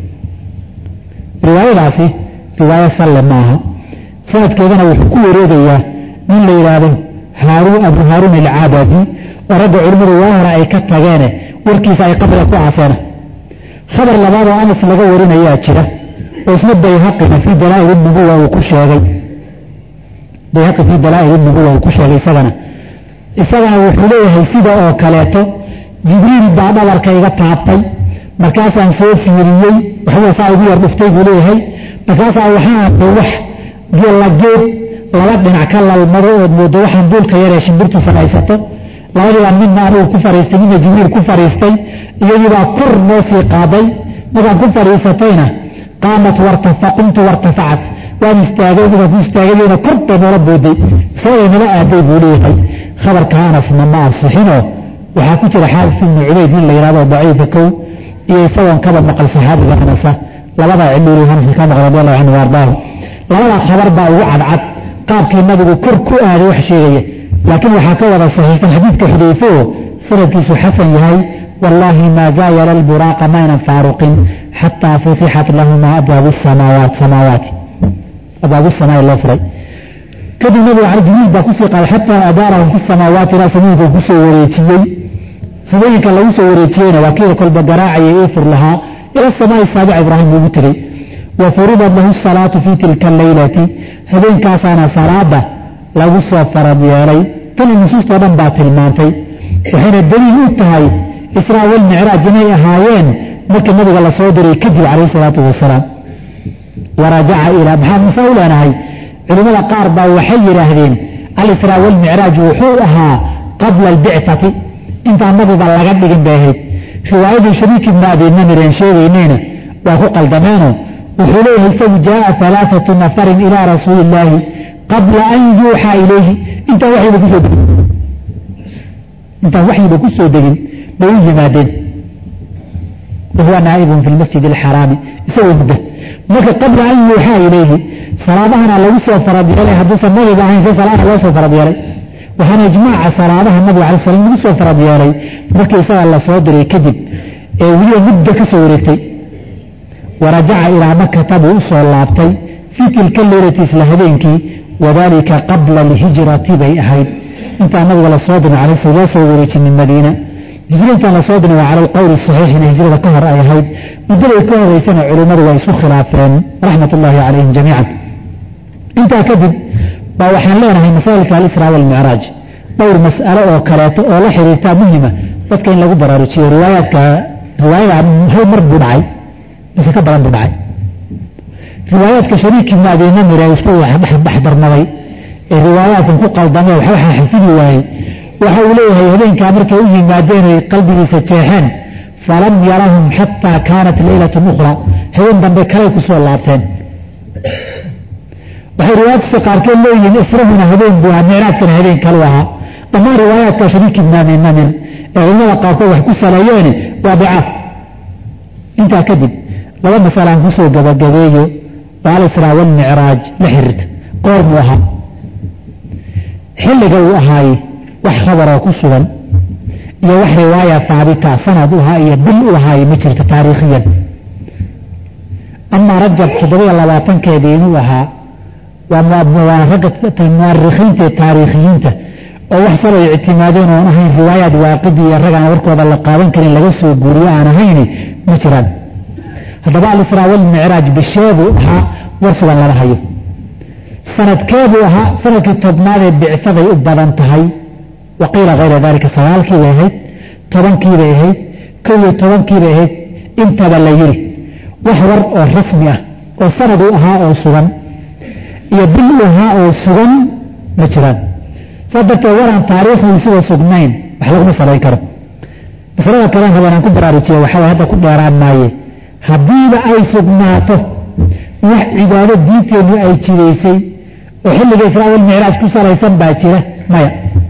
riwaayadaasi riwaayo salle maaha sanadkeedana wuxuu ku wareegayaa nin la yidhaahdo haaruun abu haaruun alcaabadi oo ragga culimmadu waa hore ay ka tageene warkiisa ay qabriga ku aaseena khabar labaad oo anas laga warinayaa jira oo isna bayhaqina fii dalaa'il nubuwa uu ku sheegay bayhaqi fii dalaa'il nubuwa uu ku sheegay isagana isagana wuxuu leeyahay sida oo kaleeto jibriil baa dhabarka iga taabtay markaasaan soo fiiriyey waxba saa igu yar dhuftay buu leeyahay markaasaa waxaan arkay wax geelageed laba dhinac ka lalmado ood moodo waxaan duulka yaree shimbirtu samaysato labadiibaa midna anugu ku fariistay midna jibriil ku fariistay iyadiibaa kor noo sii qaaday markaan ku fadhiisatayna qaamat qumtu wartafacat waan istaagay markaan ku istaagayna korba noola booday isaday nala aaday buu leeyahay khabarka anasna ma ansixinoo waxaa ku jira xaaris ibnu cubayd nin la yidhahdo daciifa kow iyo isagoon kaba maqal saxaabiga anasa labadaa ciluuli hanasa ka maqal radiallahu canhu waardaahu labadaa khabar baa ugu cadcad qaabkii nabigu kor ku aaday wax sheegaya laakiin waxaa ka wada saxiixsan xadiidka xudayfe oo sanadkiisu xasan yahay wallaahi maa zaayala alburaaqa maynan faaruqin xataa futixat lahumaa abwaabu samaawaat samaawaati abwaabu samaai loo furay kadib nabiga cali jibriil baa kusii qaaday xataa adaarahum fi samaawaati ilaa samooyinka kusoo wareejiyey samooyinka lagu soo wareejiyeyna waa kiida kolba garaacaya ee fur lahaa ila samaai saabica ibraahim ugu tegey wa furidat lahu salaatu fii tilka alleylati habeenkaasaana salaada lagu soo farad yeelay tani nusuustoo dhan baa tilmaantay waxayna daliil u tahay israa walmicraaj inay ahaayeen markii nabiga la soo diray kadib calayhi salaatu wasalaam warajaca ilaa maxaa musaa u leenahay culimmada qaar baa waxay yidhaahdeen alisraa walmicraaj wuxuu ahaa qabla albicati intaan nabiga laga dhigin bay ahayd riwaayadii shariik ibni abi namir aan sheegaynayna waa ku qaldameeno wuxuu leeyahay isagu jaaa alaaatu nafarin ilaa rasuuli illaahi qabla an yuuxaa ilayhi intaan waxyiba kusoo degin intaan waxyiba ku soo degin bay u yimaadeen wahuwa naa'ibun fi lmasjid alxaraami isagoo mudda marka qabla an yuuxaa ilayhi salaadahana lagu soo farad yeelay hadduusan nabiga ahayn se salaada loo soo farad yeelay waxaana ijmaaca salaadaha nabiga alay slam lagu soo farad yeelay markii isaga la soo diray kadib ee weliba mudda ka soo wareegtay warajaca ilaa makata buu u soo laabtay fii tilka leylati isla habeenkii wadalika qabla alhijrati bay ahayd intaan nabiga la soo dirin alay loo soo wareejinin madiina hijra intaan la soo dirin waa cala alqowli saxiixina hijrada ka hor ay ahayd muddaday ka horeysana culimmadu waa isu khilaafeen raxmat ullaahi calayhim jamiican intaa kadib baa waxaan leenahay masaailka alisraa walmicraaj dhowr mas'alo oo kaleeto oo la xiriirtaa muhima dadka in lagu baraarujiyo riwaayaadka riwaayada hal mar buu dhacay mise ka badan buu dhacay riwaayaadka shariik ibni abi namir ee isku dhexbarmaday ee riwaayaadkan ku qaldamee waxaa xafidi waayey waxa uu leeyahay habeenkaa markay u yimaadeen ay qalbigiisa jeexeen falam yarahum xataa kaanat leylatu ukhra habeen dambe kaley ku soo laabteen waxay riwaayaadkiisa qaarkeed leeyihiin israhuna habeen buu ahaa micraajkana habeen kalu ahaa dhammaan riwaayaadka shariik ibni abi namir ee culimada qaarkood wax ku saleeyeeni waa dicaaf intaa kadib laba masalaan kusoo gabagabeeyo waa alisraa walmicraaj la xiriirta qoormuu ahaa xilliga uu ahaaye wax khabaroo ku sugan iyo wax riwaaya haabita sanad u ahaa iyo bil u ahaaye ma jirto taariikhiyan amaa rajab toddobiyo labaatankeedii inuu ahaa waa ragga muarikhiinta taariikhiyiinta oo wax sal ay ictimaadeen oon ahayn riwaayaad waaqidi iyo ragaan warkooda la qaadan karin laga soo guuriyo aan ahayni ma jiraan haddaba alisraa walmicraaj bisheebuu ahaa war sugan lama hayo sanadkeebuu ahaa sanadkii tobnaadee bicsaday u badan tahay waqiila hayra dalika sagaalkii bay ahayd tobankii bay ahayd kow iyo tobankii bay ahayd intaba la yiri wax war oo rasmi ah oo sanad u ahaa oo sugan iyo bil u ahaa oo sugan ma jiraan saa darteed waraan taariikhdu sidoo sugnayn wax laguma salayn karo masalada kalan rabaan aan ku baraarujiya waxaa hadda ku dheeraan maaye haddiiba ay sugnaato wax cibaado diinteennu ay jidaysay oo xilliga israa walmicraaj ku salaysan baa jira maya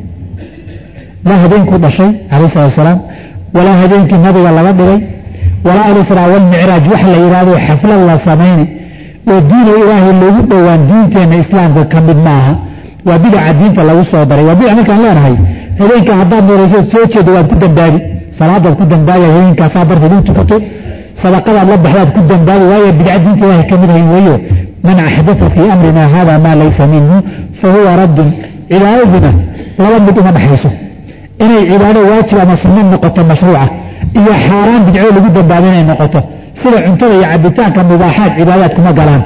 laa habeenkuu dhashay calayh salatu wasalaam walaa habeenkii nabiga laga dhigay walaa alisraa walmicraaj wax la yidhaahdo xaflad la samayni oo diina ilaahay loogu dhowaan diinteenna islaamka ka mid maaha waa bidaca diinta lagu soo daray waa bidac markaan leenahay habeenka haddaad nooraysood soo jeedo waad ku dambaabi salaadaad ku dambaabi habeenkaasaa darteed u tukato sadaqadaad la baxdaad ku dambaabi waayo bidca diinta ilaahay ka mid hayn weeyo man axdaa fii amrina hada maa laysa minhu fa huwa raddun cibaadaduna laba mid uma dhaxayso inay cibaado waajib ama sunno noqoto mashruuca iyo xaaraan bidco lagu dambaabo inay noqoto sida cuntada iyo cabitaanka mubaaxaad cibaadaad kuma galaan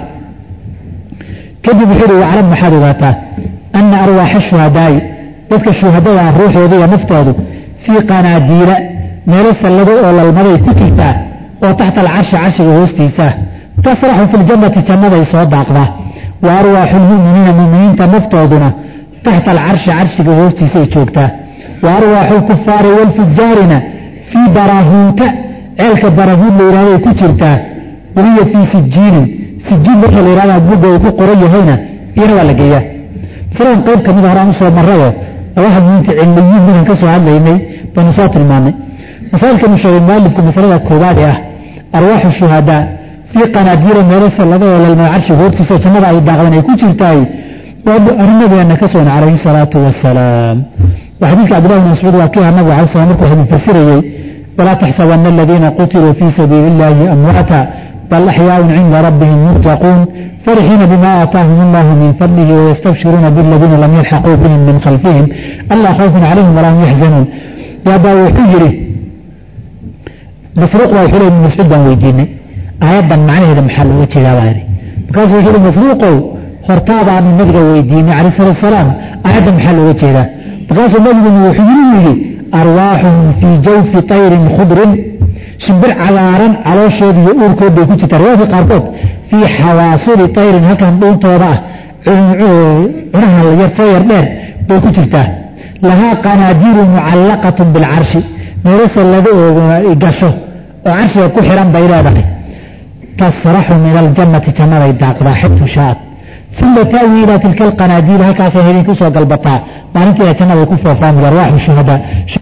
kadib wuxuu yihi waclam maxaad ogaataa ana arwaaxa shuhadaa'i dadka shuhadada ah ruuxooda iyo naftoodu fii qanaadiila meelo sallado oo lalmaday ku jirtaa oo taxta alcarshi carshiga hoostiisaa tasraxu fi ljannati jannaday soo daaqdaa wa arwaaxu lmu'miniina muminiinta naftooduna taxta alcarshi carshiga hoostiisay joogtaa wa arwaaxu lkufaari waalfujaarina fii barahuuta ceelka barahuud la yidhahdo ay ku jirtaa waliya fii sijiinin sijiin marka la yidhahdaa bugga uu ku qoran yahayna iyana waa la geeyaa masaladan qayb ka mida horaan usoo marrayo waxaa muhiimta cilmiyiin markaan ka soo hadlaynay ونصوت المعنى مسائل كمشاهد المؤلف كمسألة كوبادة أرواح الشهداء في قنادير مرسى الله ولا المعرش غورتي سوى أي داغلنا يكون شلتاي وأرنبي أن كسون عليه الصلاة والسلام وحديث عبد الله بن مسعود وكيها النبي عليه الصلاة والسلام فسره ولا تحسبن الذين قتلوا في سبيل الله أمواتا بل أحياء عند ربهم يرزقون فرحين بما آتاهم الله من فضله ويستبشرون بالذين لم يلحقوا بهم من خلفهم ألا خوف عليهم ولا هم يحزنون يا باو حجري مسروق وحلو من مسعود ويديني آيات معنى هذا محل وجه غيري بكاس وحلو مسروقه hortaada aan nabiga weydiinay cali sallallahu alayhi wasallam aayada maxaa looga jeedaa markaasuu nabigu wuxuu yiri arwaaxuhum fii jawfi tayrin khudrin shimbir cagaaran calooshooda iyo uurkooda bay ku jirta riwaayadka qaarkood fii xawaasili tayrin halkan dhuuntooda ah cunaha yar soo yar dheer bay ku jirtaa lahaa qanaadiiru mucallaqatun bilcarshi meelasa laga gasho oo carshiga ku xiran bay leedahay tasraxu min aljannati jannaday daaqdaa xibtu shaad ثم تأوي إلى تلك القناديل هكذا هيرين كسوة قلبطها ما ننتهي أتنا ويكون فوفان أرواح الشهداء